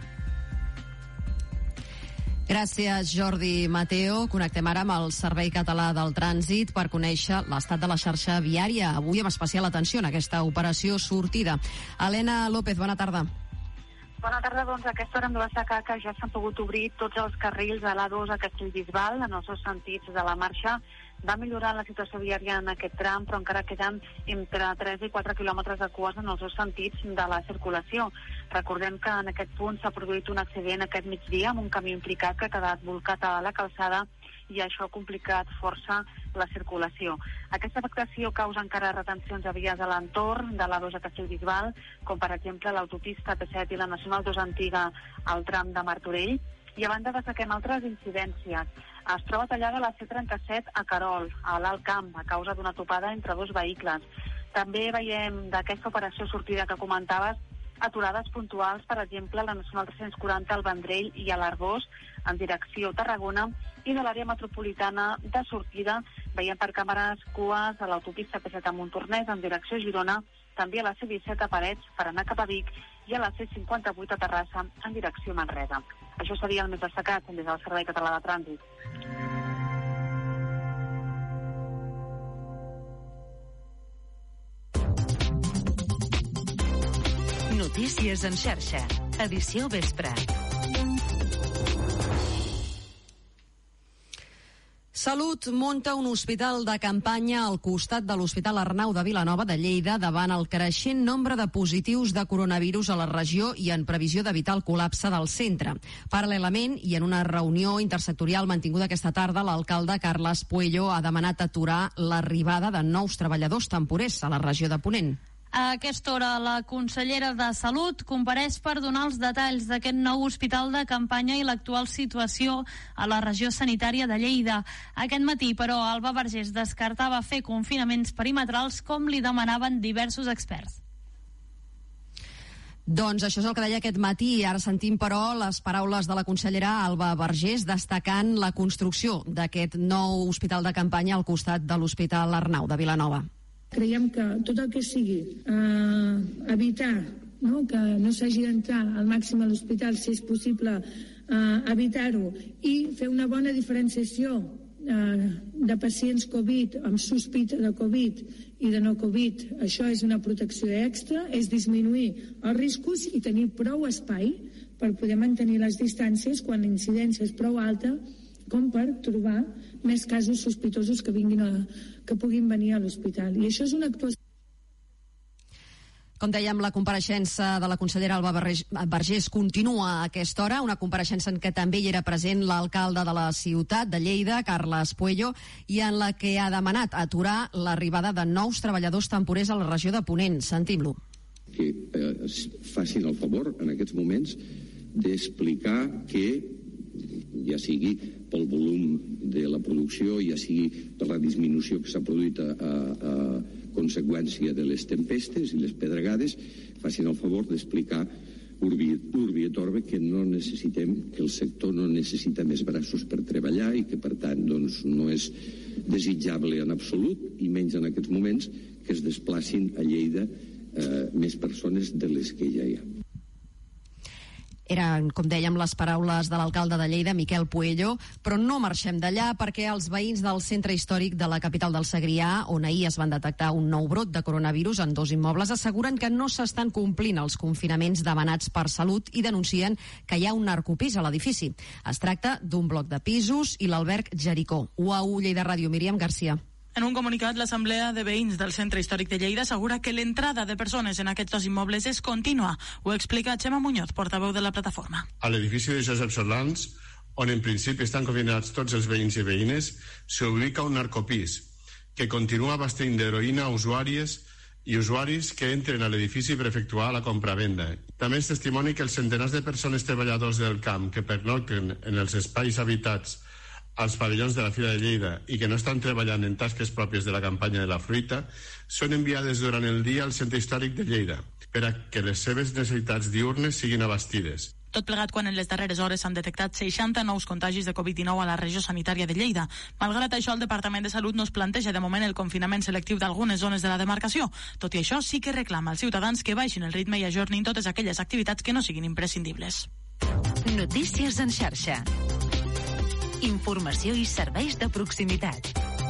Gràcies, Jordi Mateo. Connectem ara amb el Servei Català del Trànsit per conèixer l'estat de la xarxa viària. Avui amb especial atenció en aquesta operació sortida. Helena López, bona tarda. Bona tarda, doncs a aquesta hora hem de destacar que ja s'han pogut obrir tots els carrils de l'A dos a Castellbisbal en els dos sentits de la marxa. Va millorar la situació viària en aquest tram, però encara queden entre tres i quatre quilòmetres de cues en els dos sentits de la circulació. Recordem que en aquest punt s'ha produït un accident aquest migdia amb un camió implicat que ha quedat volcat a la calçada i això ha complicat força la circulació. Aquesta afectació causa encara retencions a vies a l'entorn de l'A dos a Castellbisbal, com per exemple l'autopista P set i la Nacional dos antiga al tram de Martorell. I a banda destaquem altres incidències. Es troba tallada la C trenta-set a Querol, a l'Alt Camp, a causa d'una topada entre dos vehicles. També veiem d'aquesta operació sortida que comentaves aturades puntuals, per exemple, la Nacional tres-cents quaranta al Vendrell i a l'Arbós, en direcció Tarragona, i de l'àrea metropolitana de sortida veiem per càmeres cues a l'autopista P set a Montornès en direcció Girona, també a la C disset a Parets per anar cap a Vic i a la C cinquanta-vuit a Terrassa en direcció Manresa. Això seria el més destacat des del Servei Català de Trànsit. Notícies en xarxa. Edició vespre. Salut munta un hospital de campanya al costat de l'Hospital Arnau de Vilanova de Lleida davant el creixent nombre de positius de coronavirus a la regió i en previsió d'evitar el col·lapse del centre. Paral·lelament, i en una reunió intersectorial mantinguda aquesta tarda, l'alcalde Carles Puello ha demanat aturar l'arribada de nous treballadors temporers a la regió de Ponent. A aquesta hora, la consellera de Salut compareix per donar els detalls d'aquest nou hospital de campanya i l'actual situació a la regió sanitària de Lleida. Aquest matí, però, Alba Vergés descartava fer confinaments perimetrals com li demanaven diversos experts. Doncs això és el que deia aquest matí. Ara sentim, però, les paraules de la consellera Alba Vergés destacant la construcció d'aquest nou hospital de campanya al costat de l'Hospital Arnau de Vilanova. Creiem que tot el que sigui eh, evitar no, que no s'hagi d'entrar al màxim a l'hospital, si és possible eh, evitar-ho, i fer una bona diferenciació eh, de pacients Covid amb sospita de Covid i de no Covid. Això és una protecció extra, és disminuir els riscos i tenir prou espai per poder mantenir les distàncies quan la incidència és prou alta com per trobar més casos sospitosos que vinguin a, que puguin venir a l'hospital. I això és una actuació. Com dèiem, la compareixença de la consellera Alba Vergés continua a aquesta hora, una compareixença en què també hi era present l'alcalde de la ciutat de Lleida, Carles Puello, i en la que ha demanat aturar l'arribada de nous treballadors temporers a la regió de Ponent. Sentim-lo. Que eh, facin el favor en aquests moments d'explicar que ja sigui pel volum de la producció, ja sigui per la disminució que s'ha produït a, a, a conseqüència de les tempestes i les pedregades, facin el favor d'explicar urbi, urbi et orbi que no necessitem, que el sector no necessita més braços per treballar i que, per tant, doncs, no és desitjable en absolut, i menys en aquests moments, que es desplacin a Lleida eh, més persones de les que ja hi ha. Eren, com dèiem, les paraules de l'alcalde de Lleida, Miquel Puello, però no marxem d'allà perquè els veïns del centre històric de la capital del Segrià, on ahir es van detectar un nou brot de coronavirus en dos immobles, asseguren que no s'estan complint els confinaments demanats per Salut i denuncien que hi ha un narcopís a l'edifici. Es tracta d'un bloc de pisos i l'alberg Jericó. U A U Lleida Ràdio, Míriam Garcia. En un comunicat, l'Assemblea de Veïns del Centre Històric de Lleida assegura que l'entrada de persones en aquests dos immobles és contínua. Ho explica Xema Muñoz, portaveu de la plataforma. A l'edifici de Josep Solans, on en principi estan confinats tots els veïns i veïnes, s'ubica un narcopís que continua abastint d'heroïna a usuàries i usuaris que entren a l'edifici per efectuar la compra-venda. També és testimoni que els centenars de persones treballadors del camp que pernocten en els espais habitats als pavellons de la Fira de Lleida i que no estan treballant en tasques pròpies de la campanya de la fruita, són enviades durant el dia al Centre Històric de Lleida per a que les seves necessitats diürnes siguin abastides. Tot plegat quan en les darreres hores s'han detectat seixanta nous contagis de covid dinou a la regió sanitària de Lleida. Malgrat això, el Departament de Salut no es planteja de moment el confinament selectiu d'algunes zones de la demarcació. Tot i això, sí que reclama als ciutadans que baixin el ritme i ajornin totes aquelles activitats que no siguin imprescindibles. Notícies en xarxa. Informació i serveis de proximitat.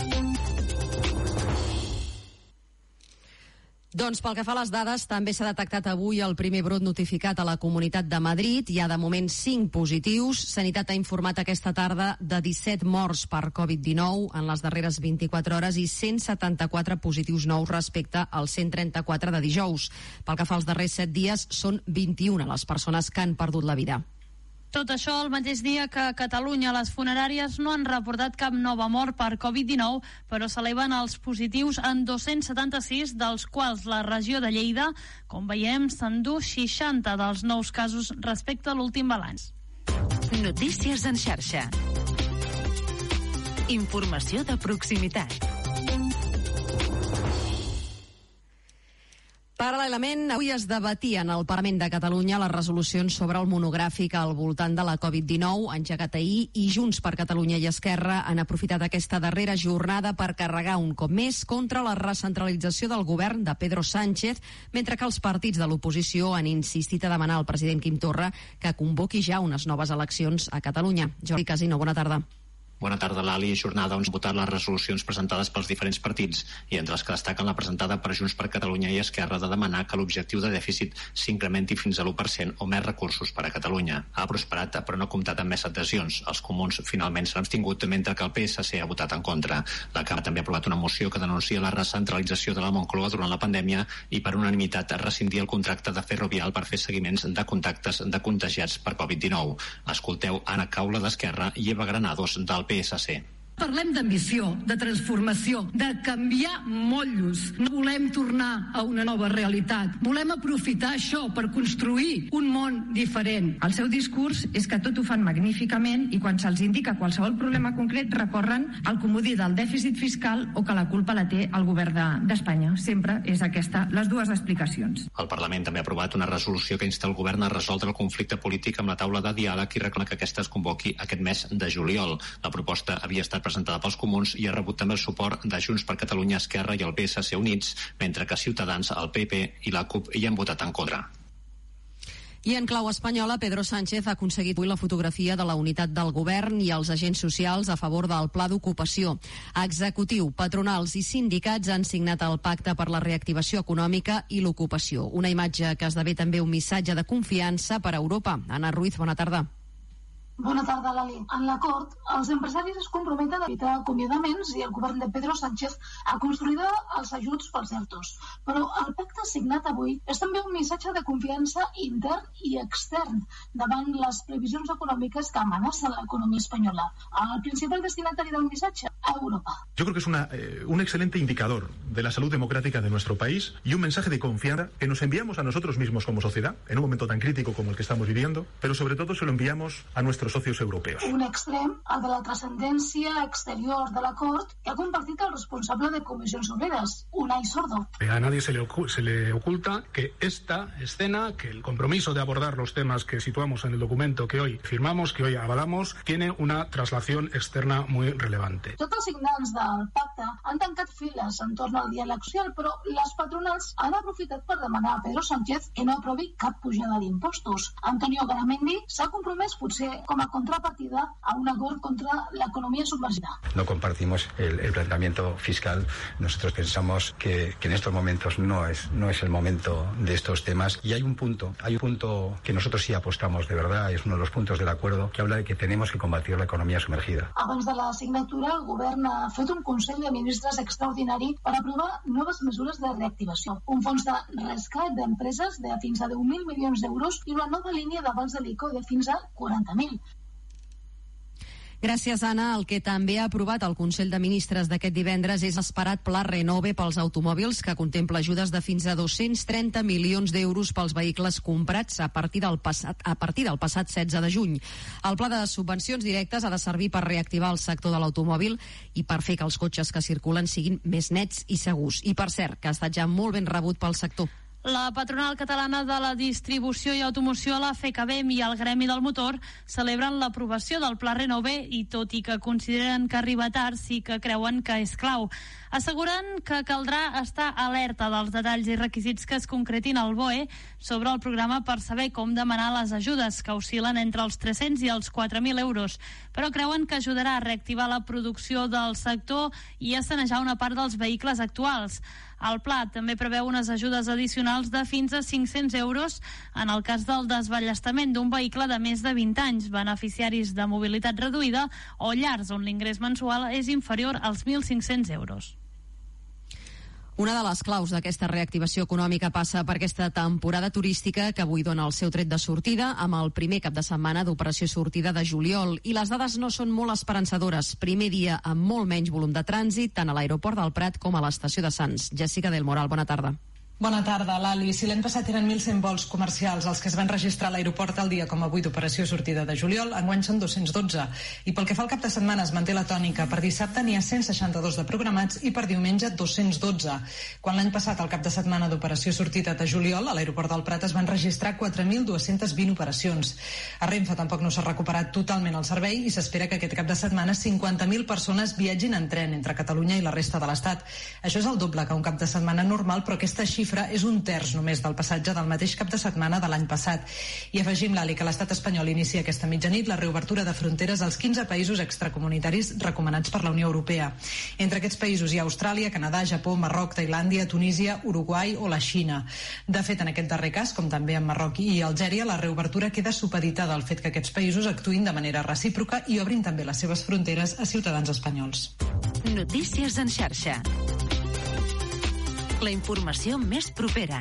Doncs pel que fa a les dades, també s'ha detectat avui el primer brot notificat a la Comunitat de Madrid. Hi ha de moment cinc positius. Sanitat ha informat aquesta tarda de disset morts per covid dinou en les darreres vint-i-quatre hores i cent setanta-quatre positius nous respecte als cent trenta-quatre de dijous. Pel que fa als darrers set dies, són vint-i-una les persones que han perdut la vida. Tot això el mateix dia que a Catalunya les funeràries no han reportat cap nova mort per covid dinou, però s'eleven els positius en dos-cents setanta-sis, dels quals la regió de Lleida, com veiem, s'endú seixanta dels nous casos respecte a l'últim balanç. Notícies en xarxa. Informació de proximitat. Paral·lelament, avui es debatien al Parlament de Catalunya les resolucions sobre el monogràfic al voltant de la covid dinou, engegat ahir, i Junts per Catalunya i Esquerra han aprofitat aquesta darrera jornada per carregar un cop més contra la recentralització del govern de Pedro Sánchez, mentre que els partits de l'oposició han insistit a demanar al president Quim Torra que convoqui ja unes noves eleccions a Catalunya. Jordi Casino, bona tarda. Bona tarda, Lali. Jornada on s'han votat les resolucions presentades pels diferents partits i entre les que destaquen la presentada per Junts per Catalunya i Esquerra de demanar que l'objectiu de dèficit s'incrementi fins a l'u per cent o més recursos per a Catalunya. Ha prosperat, però no ha comptat amb més adhesions. Els comuns finalment s'han abstingut, mentre que el P S C ha votat en contra. La Cambra també ha aprovat una moció que denuncia la recentralització de la Moncloa durant la pandèmia i per unanimitat rescindir el contracte de Ferrovial per fer seguiments de contactes de contagiats per covid dinou. Escolteu Anna Caula d'Esquerra i Eva Granados del P S C. Parlem d'ambició, de transformació, de canviar motllos. No volem tornar a una nova realitat. Volem aprofitar això per construir un món diferent. El seu discurs és que tot ho fan magníficament i quan se'ls indica qualsevol problema concret recorren al comodí del dèficit fiscal o que la culpa la té el govern d'Espanya. Sempre és aquesta les dues explicacions. El Parlament també ha aprovat una resolució que insta el govern a resoldre el conflicte polític amb la taula de diàleg i reclama que aquesta es convoqui aquest mes de juliol. La proposta havia estat presentada pels comuns i ha rebut també el suport de Junts per Catalunya, Esquerra i el P S C Units, mentre que Ciutadans, el P P i la CUP hi han votat en contra. I en clau espanyola, Pedro Sánchez ha aconseguit avui la fotografia de la unitat del govern i els agents socials a favor del pla d'ocupació. Executiu, patronals i sindicats han signat el pacte per la reactivació econòmica i l'ocupació. Una imatge que esdevé també un missatge de confiança per a Europa. Anna Ruiz, bona tarda. Bona tarda, Lali. En l'acord, els empresaris es comprometen a evitar acomiadaments i el govern de Pedro Sánchez a construir els ajuts pels ertos. Però el pacte signat avui és també un missatge de confiança intern i extern davant les previsions econòmiques que amenacen l'economia espanyola. El principal destinatari del missatge, Europa. Yo creo que es una, eh, un excelente indicador de la salud democrática de nuestro país y un mensaje de confianza que nos enviamos a nosotros mismos como sociedad en un momento tan crítico como el que estamos viviendo, pero sobre todo se lo enviamos a nuestros nuestros socios europeos. Un extrem, el de la trascendència exterior de l'acord, que ha compartit el responsable de Comissions Obreres, Unai Sordo. A nadie se le, ocu- se le oculta que esta escena, que el compromiso de abordar los temas que situamos en el documento que hoy firmamos, que hoy avalamos, tiene una traslación externa muy relevante. Tots els signants del pacte han tancat files entorn al diàleg social, però les patronals han aprofitat per demanar a Pedro Sánchez que no aprovi cap pujada d'impostos. Antonio Garamendi s'ha compromès potser com a contrapartida a un acord contra l'economia submergida. No compartimos el, el planteamiento fiscal. Nosotros pensamos que, que en estos momentos no es, no es el momento de estos temas. Y hay un punto, hay un punto que nosotros sí apostamos de verdad, es uno de los puntos del acuerdo, que habla de que tenemos que combatir la economía sumergida. Abans de la signatura, el govern ha fet un Consell de Ministres extraordinari per aprovar noves mesures de reactivació. Un fons de rescat d'empreses de fins a deu mil milions d'euros i una nova línia d'avals de l'ICO de fins a quaranta mil. Gràcies, Anna. El que també ha aprovat el Consell de Ministres d'aquest divendres és l'esperat Pla Renove pels automòbils, que contempla ajudes de fins a dos-cents trenta milions d'euros pels vehicles comprats a partir del passat, a partir del passat setze de juny. El pla de subvencions directes ha de servir per reactivar el sector de l'automòbil i per fer que els cotxes que circulen siguin més nets i segurs. I, per cert, que ha estat ja molt ben rebut pel sector. La patronal catalana de la distribució i automoció, la FECABEM, i el Gremi del Motor celebren l'aprovació del Pla Renove i, tot i que consideren que arriba tard, sí que creuen que és clau. Asseguren que caldrà estar alerta dels detalls i requisits que es concretin al B O E sobre el programa per saber com demanar les ajudes, que oscil·len entre els tres-cents i els quatre mil euros, però creuen que ajudarà a reactivar la producció del sector i a sanejar una part dels vehicles actuals. El pla també preveu unes ajudes addicionals de fins a cinc-cents euros en el cas del desballestament d'un vehicle de més de vint anys, beneficiaris de mobilitat reduïda o llars on l'ingrés mensual és inferior als mil cinc-cents euros. Una de les claus d'aquesta reactivació econòmica passa per aquesta temporada turística que avui dona el seu tret de sortida amb el primer cap de setmana d'operació sortida de juliol. I les dades no són molt esperançadores. Primer dia amb molt menys volum de trànsit, tant a l'aeroport del Prat com a l'estació de Sants. Jessica del Moral, bona tarda. Bona tarda, Lali. Si l'any passat eren mil cent vols comercials els que es van registrar a l'aeroport al dia com avui d'operació sortida de juliol, enguany són dos-cents dotze. I pel que fa al cap de setmana es manté la tònica. Per dissabte n'hi ha cent seixanta-dos de programats i per diumenge dos-cents dotze. Quan l'any passat al cap de setmana d'operació sortida de juliol a l'aeroport del Prat es van registrar quatre mil dues-centes vint operacions. A Renfe tampoc no s'ha recuperat totalment el servei i s'espera que aquest cap de setmana cinquanta mil persones viatgin en tren entre Catalunya i la resta de l'Estat. Això és el doble que un cap de setmana normal, però aquesta xifra és un terç només del passatge del mateix cap de setmana de l'any passat. I afegim, Lali, que l'estat espanyol inicia aquesta mitjanit la reobertura de fronteres als quinze països extracomunitaris recomanats per la Unió Europea. Entre aquests països hi ha Austràlia, Canadà, Japó, Marroc, Tailàndia, Tunísia, Uruguai o la Xina. De fet, en aquest darrer cas, com també en Marroc i Algèria, la reobertura queda supeditada al fet que aquests països actuïn de manera recíproca i obrin també les seves fronteres a ciutadans espanyols. Notícies en xarxa. La informació més propera.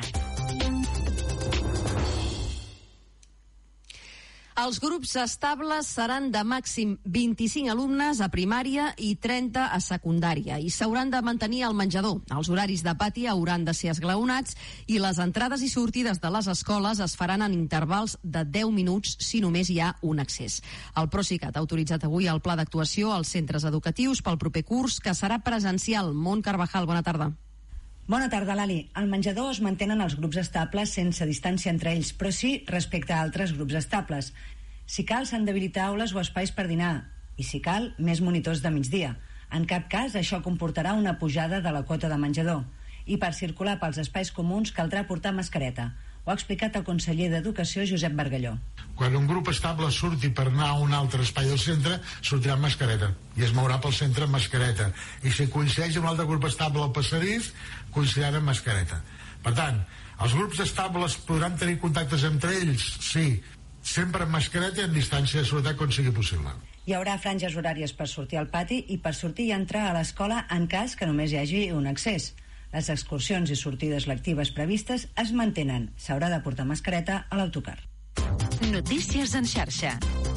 Els grups estables seran de màxim vint-i-cinc alumnes a primària i trenta a secundària i s'hauran de mantenir al menjador. Els horaris de pati hauran de ser esglaonats i les entrades i sortides de les escoles es faran en intervals de deu minuts si només hi ha un accés. El Procicat ha autoritzat avui el pla d'actuació als centres educatius pel proper curs, que serà presencial. Mont Carvajal, bona tarda. Bona tarda, Lali. Al menjador es mantenen els grups estables sense distància entre ells, però sí respecte a altres grups estables. Si cal, s'han d'habilitar aules o espais per dinar, i si cal, més monitors de migdia. En cap cas, això comportarà una pujada de la quota de menjador. I per circular pels espais comuns caldrà portar mascareta. Ho ha explicat el conseller d'Educació, Josep Bargalló. Quan un grup estable surti per anar a un altre espai del centre, sortirà amb mascareta i es mourà pel centre amb mascareta. I si coincideix amb un altre grup estable al passadís, coincidiran amb mascareta. Per tant, els grups estables podran tenir contactes entre ells? Sí, sempre amb mascareta i amb distància de seguretat quan sigui possible. Hi haurà franges horàries per sortir al pati i per sortir i entrar a l'escola en cas que només hi hagi un accés. Les excursions i sortides lectives previstes es mantenen. S'haurà de portar mascareta a l'autocar. Notícies en xarxa.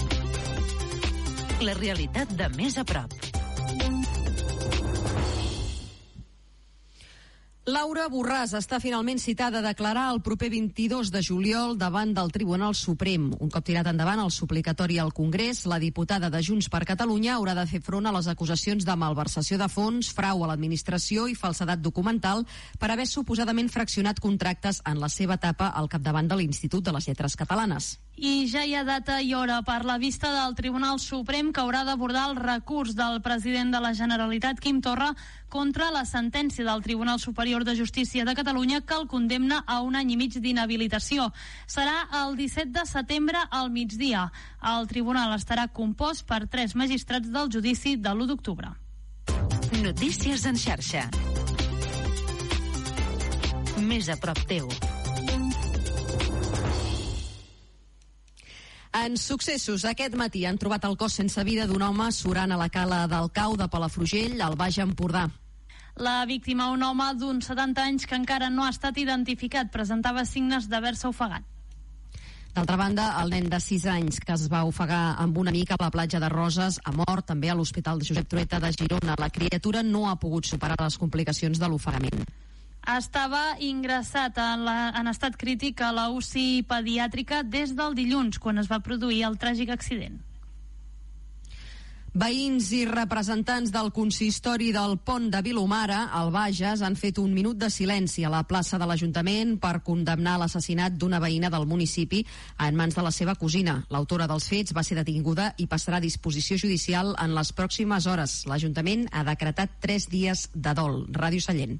La realitat de més a prop. Laura Borràs està finalment citada a declarar el proper vint-i-dos de juliol davant del Tribunal Suprem. Un cop tirat endavant el suplicatori al Congrés, la diputada de Junts per Catalunya haurà de fer front a les acusacions de malversació de fons, frau a l'administració i falsedat documental per haver suposadament fraccionat contractes en la seva etapa al capdavant de l'Institut de les Lletres Catalanes. I ja hi ha data i hora per la vista del Tribunal Suprem, que haurà d'abordar el recurs del president de la Generalitat, Quim Torra, contra la sentència del Tribunal Superior de Justícia de Catalunya que el condemna a un any i mig d'inhabilitació. Serà el disset de setembre al migdia. El tribunal estarà compost per tres magistrats del judici de l'u d'octubre. Notícies en xarxa. Més a prop teu. En successos, aquest matí han trobat el cos sense vida d'un home surant a la cala del Cau de Palafrugell, al Baix Empordà. La víctima, un home d'uns setanta anys que encara no ha estat identificat, presentava signes d'haver-se ofegat. D'altra banda, el nen de sis anys que es va ofegar amb un amic a la platja de Roses ha mort també a l'Hospital de Josep Trueta de Girona. La criatura no ha pogut superar les complicacions de l'ofegament. Estava ingressat en, la, en estat crític a la U C I pediàtrica des del dilluns, quan es va produir el tràgic accident. Veïns i representants del consistori del Pont de Vilomara, al Bages, han fet un minut de silenci a la plaça de l'Ajuntament per condemnar l'assassinat d'una veïna del municipi en mans de la seva cosina. L'autora dels fets va ser detinguda i passarà a disposició judicial en les pròximes hores. L'Ajuntament ha decretat tres dies de dol. Ràdio Sallent.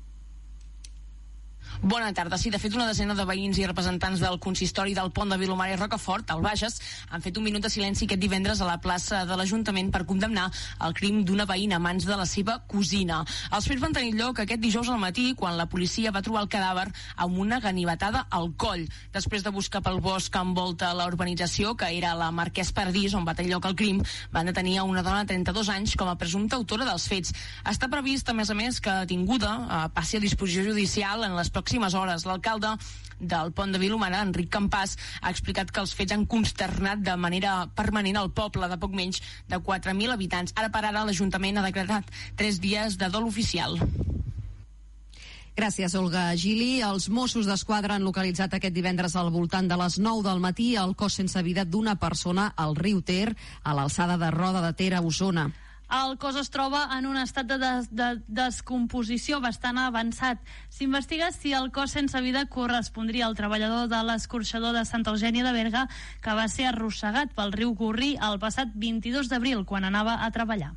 Bona tarda. Sí, de fet, una desena de veïns i representants del consistori del Pont de Vilomara i Rocafort, al Bages, han fet un minut de silenci aquest divendres a la plaça de l'Ajuntament per condemnar el crim d'una veïna a mans de la seva cosina. Els fets van tenir lloc aquest dijous al matí, quan la policia va trobar el cadàver amb una ganivetada al coll. Després de buscar pel bosc que envolta la urbanització, que era la Marquès Pardís, on va tenir lloc el crim, van detenir a una dona de trenta-dos anys com a presumpta autora dels fets. Està previst, a més a més, que detinguda eh, passi a disposició judicial en les pròximes hores. L'alcalde del Pont de Vilomara, Enric Campàs, ha explicat que els fets han consternat de manera permanent el poble de poc menys de quatre mil habitants. Ara per ara l'Ajuntament ha declarat tres dies de dol oficial. Gràcies, Olga Gili. Els Mossos d'Esquadra han localitzat aquest divendres al voltant de les nou del matí el cos sense vida d'una persona al riu Ter, a l'alçada de Roda de Ter, a Osona. El cos es troba en un estat de, des, de descomposició bastant avançat. S'investiga si el cos sense vida correspondria al treballador de l'escorxador de Santa Eugènia de Berga, que va ser arrossegat pel riu Gorrí el passat vint-i-dos d'abril, quan anava a treballar.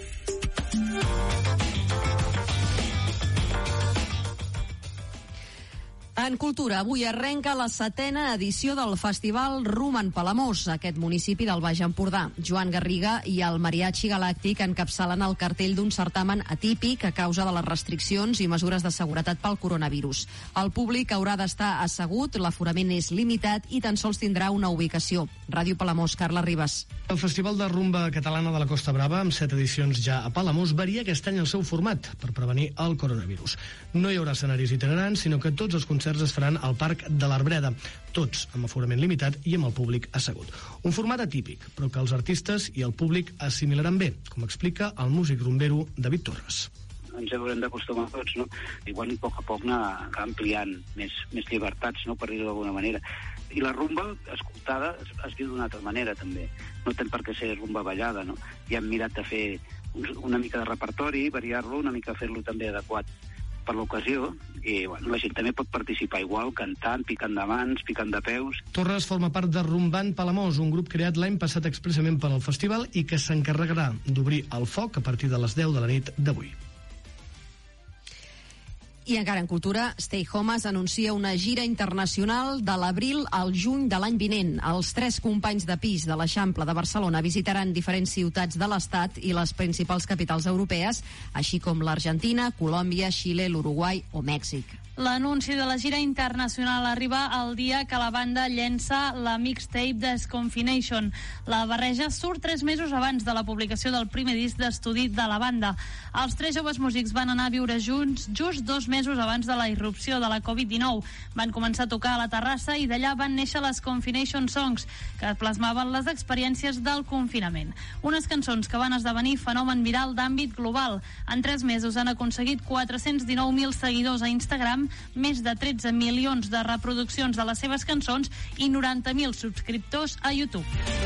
En cultura, avui arrenca la setena edició del Festival Rum en Palamós, aquest municipi del Baix Empordà. Joan Garriga i el Mariachi Galàctic encapçalen el cartell d'un certamen atípic a causa de les restriccions i mesures de seguretat pel coronavirus. El públic haurà d'estar assegut, l'aforament és limitat i tan sols tindrà una ubicació. Ràdio Palamós, Carla Ribas. El Festival de Rumba Catalana de la Costa Brava, amb set edicions ja a Palamós, varia aquest any el seu format per prevenir el coronavirus. No hi haurà escenaris itinerants, sinó que tots els concerts es faran al Parc de l'Arbreda, tots amb aforament limitat i amb el públic assegut. Un format atípic, però que els artistes i el públic assimilaran bé, com explica el músic rumbero David Torres. Ens haurem d'acostumar tots, no? Igual a poc a poc anar ampliant més, més llibertats, no? Per dir-ho d'alguna manera. I la rumba escoltada es, es viu d'una altra manera, també. No té per què ser rumba ballada, no? I hem mirat de fer una mica de repertori, variar-lo, una mica fer-lo també adequat per l'ocasió, i bueno, la gent també pot participar igual, cantant, picant de mans, picant de peus. Torres forma part de Rumbant Palamós, un grup creat l'any passat expressament per al festival i que s'encarregarà d'obrir el foc a partir de les deu de la nit d'avui. I encara en cultura, Stay Homes anuncia una gira internacional de l'abril al juny de l'any vinent. Els tres companys de pis de l'Eixample de Barcelona visitaran diferents ciutats de l'Estat i les principals capitals europees, així com l'Argentina, Colòmbia, Xile, l'Uruguai o Mèxic. L'anunci de la gira internacional arriba el dia que la banda llença la mixtape Desconfination. La barreja surt tres mesos abans de la publicació del primer disc d'estudi de la banda. Els tres joves músics van anar a viure junts just dos mesos abans de la irrupció de la covid dinou. Van començar a tocar a la terrassa i d'allà van néixer les Confination Songs, que plasmaven les experiències del confinament. Unes cançons que van esdevenir fenomen viral d'àmbit global. En tres mesos han aconseguit quatre-cents dinou mil seguidors a Instagram, més de tretze milions de reproduccions de les seves cançons i noranta mil subscriptors a YouTube.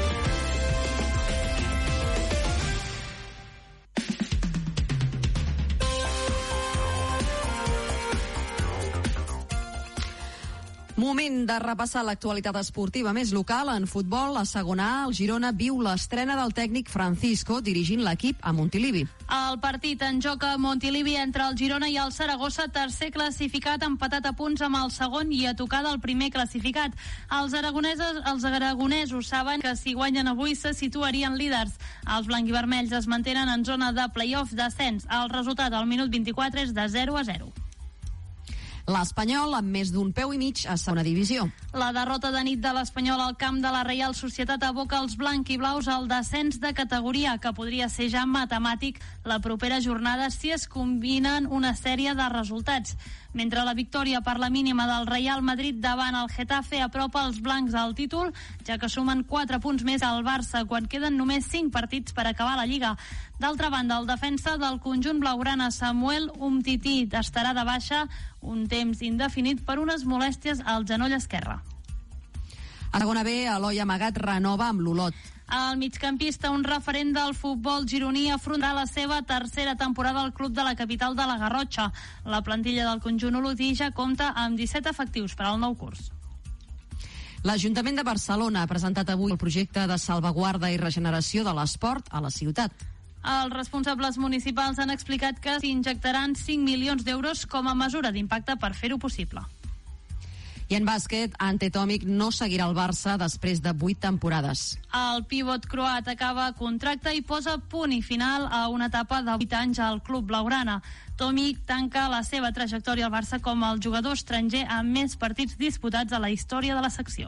Moment de repassar l'actualitat esportiva més local. En futbol, a segona A, el Girona viu l'estrena del tècnic Francisco dirigint l'equip a Montilivi. El partit en joc a Montilivi entre el Girona i el Saragossa, tercer classificat, empatat a punts amb el segon i a tocar del primer classificat. Els aragonesos, els aragonesos saben que si guanyen avui se situarien líders. Els blanc-i-vermells es mantenen en zona de play-off d'ascens. El resultat al minut vint-i-quatre és de zero a zero. L'Espanyol amb més d'un peu i mig a segona divisió. La derrota de nit de l'Espanyol al camp de la Reial Societat aboca els blanc-i-blaus al descens de categoria, que podria ser ja matemàtic la propera jornada si es combinen una sèrie de resultats. Mentre la victòria per la mínima del Real Madrid davant el Getafe apropa els blancs al títol, ja que sumen quatre punts més al Barça quan queden només cinc partits per acabar la Lliga. D'altra banda, el defensa del conjunt blaugrana Samuel Umtiti estarà de baixa un temps indefinit per unes molèsties al genoll esquerre. A segona B, Eloi Amagat renova amb l'Olot. El migcampista, un referent del futbol gironí, afrontarà la seva tercera temporada al club de la capital de la Garrotxa. La plantilla del conjunt olotí ja compta amb disset efectius per al nou curs. L'Ajuntament de Barcelona ha presentat avui el projecte de salvaguarda i regeneració de l'esport a la ciutat. Els responsables municipals han explicat que s'injectaran cinc milions d'euros com a mesura d'impacte per fer-ho possible. I en bàsquet, Ante Tomic no seguirà al Barça després de vuit temporades. El pivot croat acaba contracte i posa punt i final a una etapa de vuit anys al club blaugrana. Tomic tanca la seva trajectòria al Barça com el jugador estranger amb més partits disputats a la història de la secció.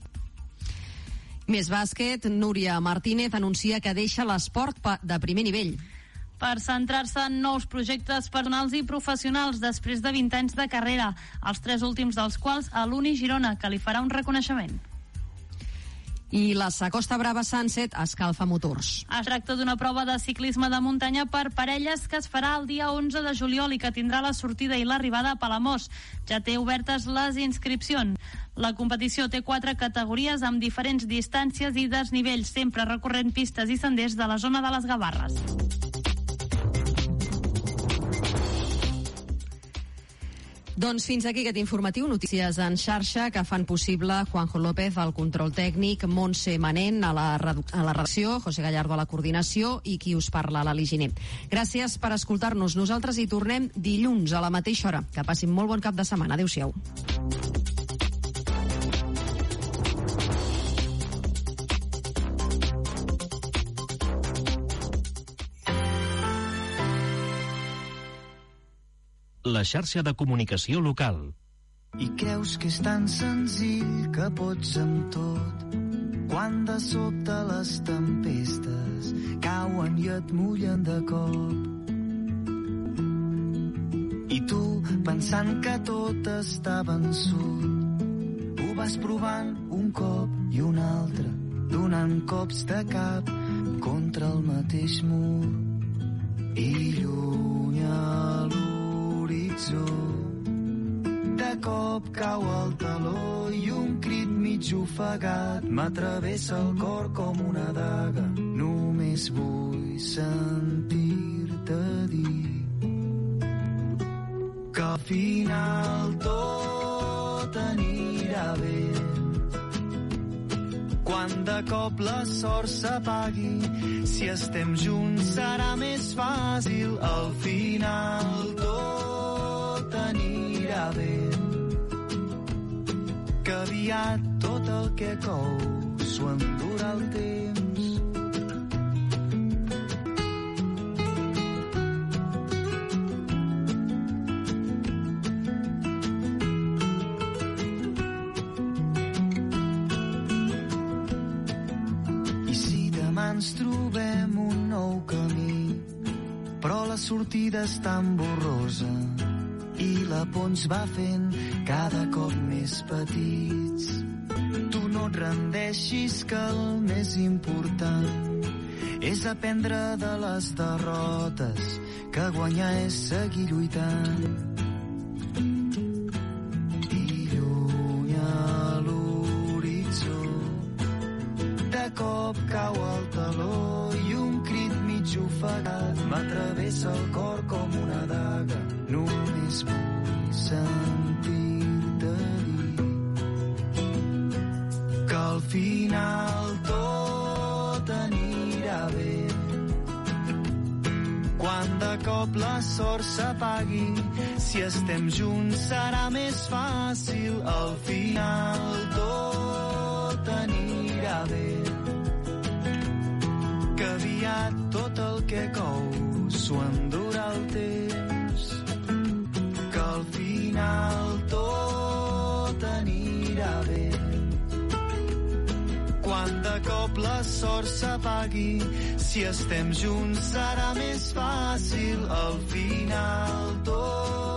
Més bàsquet, Núria Martínez anuncia que deixa l'esport de primer nivell. Per centrar-se en nous projectes personals i professionals després de vint anys de carrera, els tres últims dels quals a l'Uni Girona, que li farà un reconeixement. I la Sacosta Brava Sunset escalfa motors. Es tracta d'una prova de ciclisme de muntanya per parelles que es farà el dia onze de juliol i que tindrà la sortida i l'arribada a Palamós. Ja té obertes les inscripcions. La competició té quatre categories amb diferents distàncies i desnivells, sempre recorrent pistes i senders de la zona de les Gavarres. Doncs fins aquí aquest informatiu. Notícies en xarxa que fan possible Juanjo López al control tècnic, Montse Manent a la, a la redacció, José Gallardo a la coordinació i qui us parla, l'Ali Giner. Gràcies per escoltar-nos. Nosaltres hi tornem dilluns a la mateixa hora. Que passin molt bon cap de setmana. Adéu-siau. La xarxa de comunicació local. I creus que és tan senzill que pots amb tot, quan de sobte les tempestes cauen i et mullen de cop. I tu, pensant que tot està vençut, ho vas provant un cop i un altre, donant cops de cap contra el mateix mur. I lluny a l'horitzó de cop cau el taló i un crit mig ofegat m'atravessa el cor com una daga. Només vull sentir-te dir que al final tot anirà bé. Quan de cop la sort s'apagui, si estem junts serà més fàcil. Al final tot anirà bé, que aviat tot el que cou s'ho endurà el temps. ens trobem un nou camí, però la sortida és tan borrosa i la por ens va fent cada cop més petits. Tu no et rendeixis, que el més important és aprendre de les derrotes, que guanyar és seguir lluitant. I lluny a l'horitzó de cop cau el taló i un crit mig ofegat m'atravessa el cor com una daga. Només vull sentir-te dir que al final tot anirà bé. Quan de cop la sort s'apagui, si estem junts serà més fàcil. Al final tot anirà bé. Que aviat tot el que cou s'ho endurà el temps. Que al final tot anirà bé. Quan de cop la sort s'apagui, si estem junts serà més fàcil. Al final tot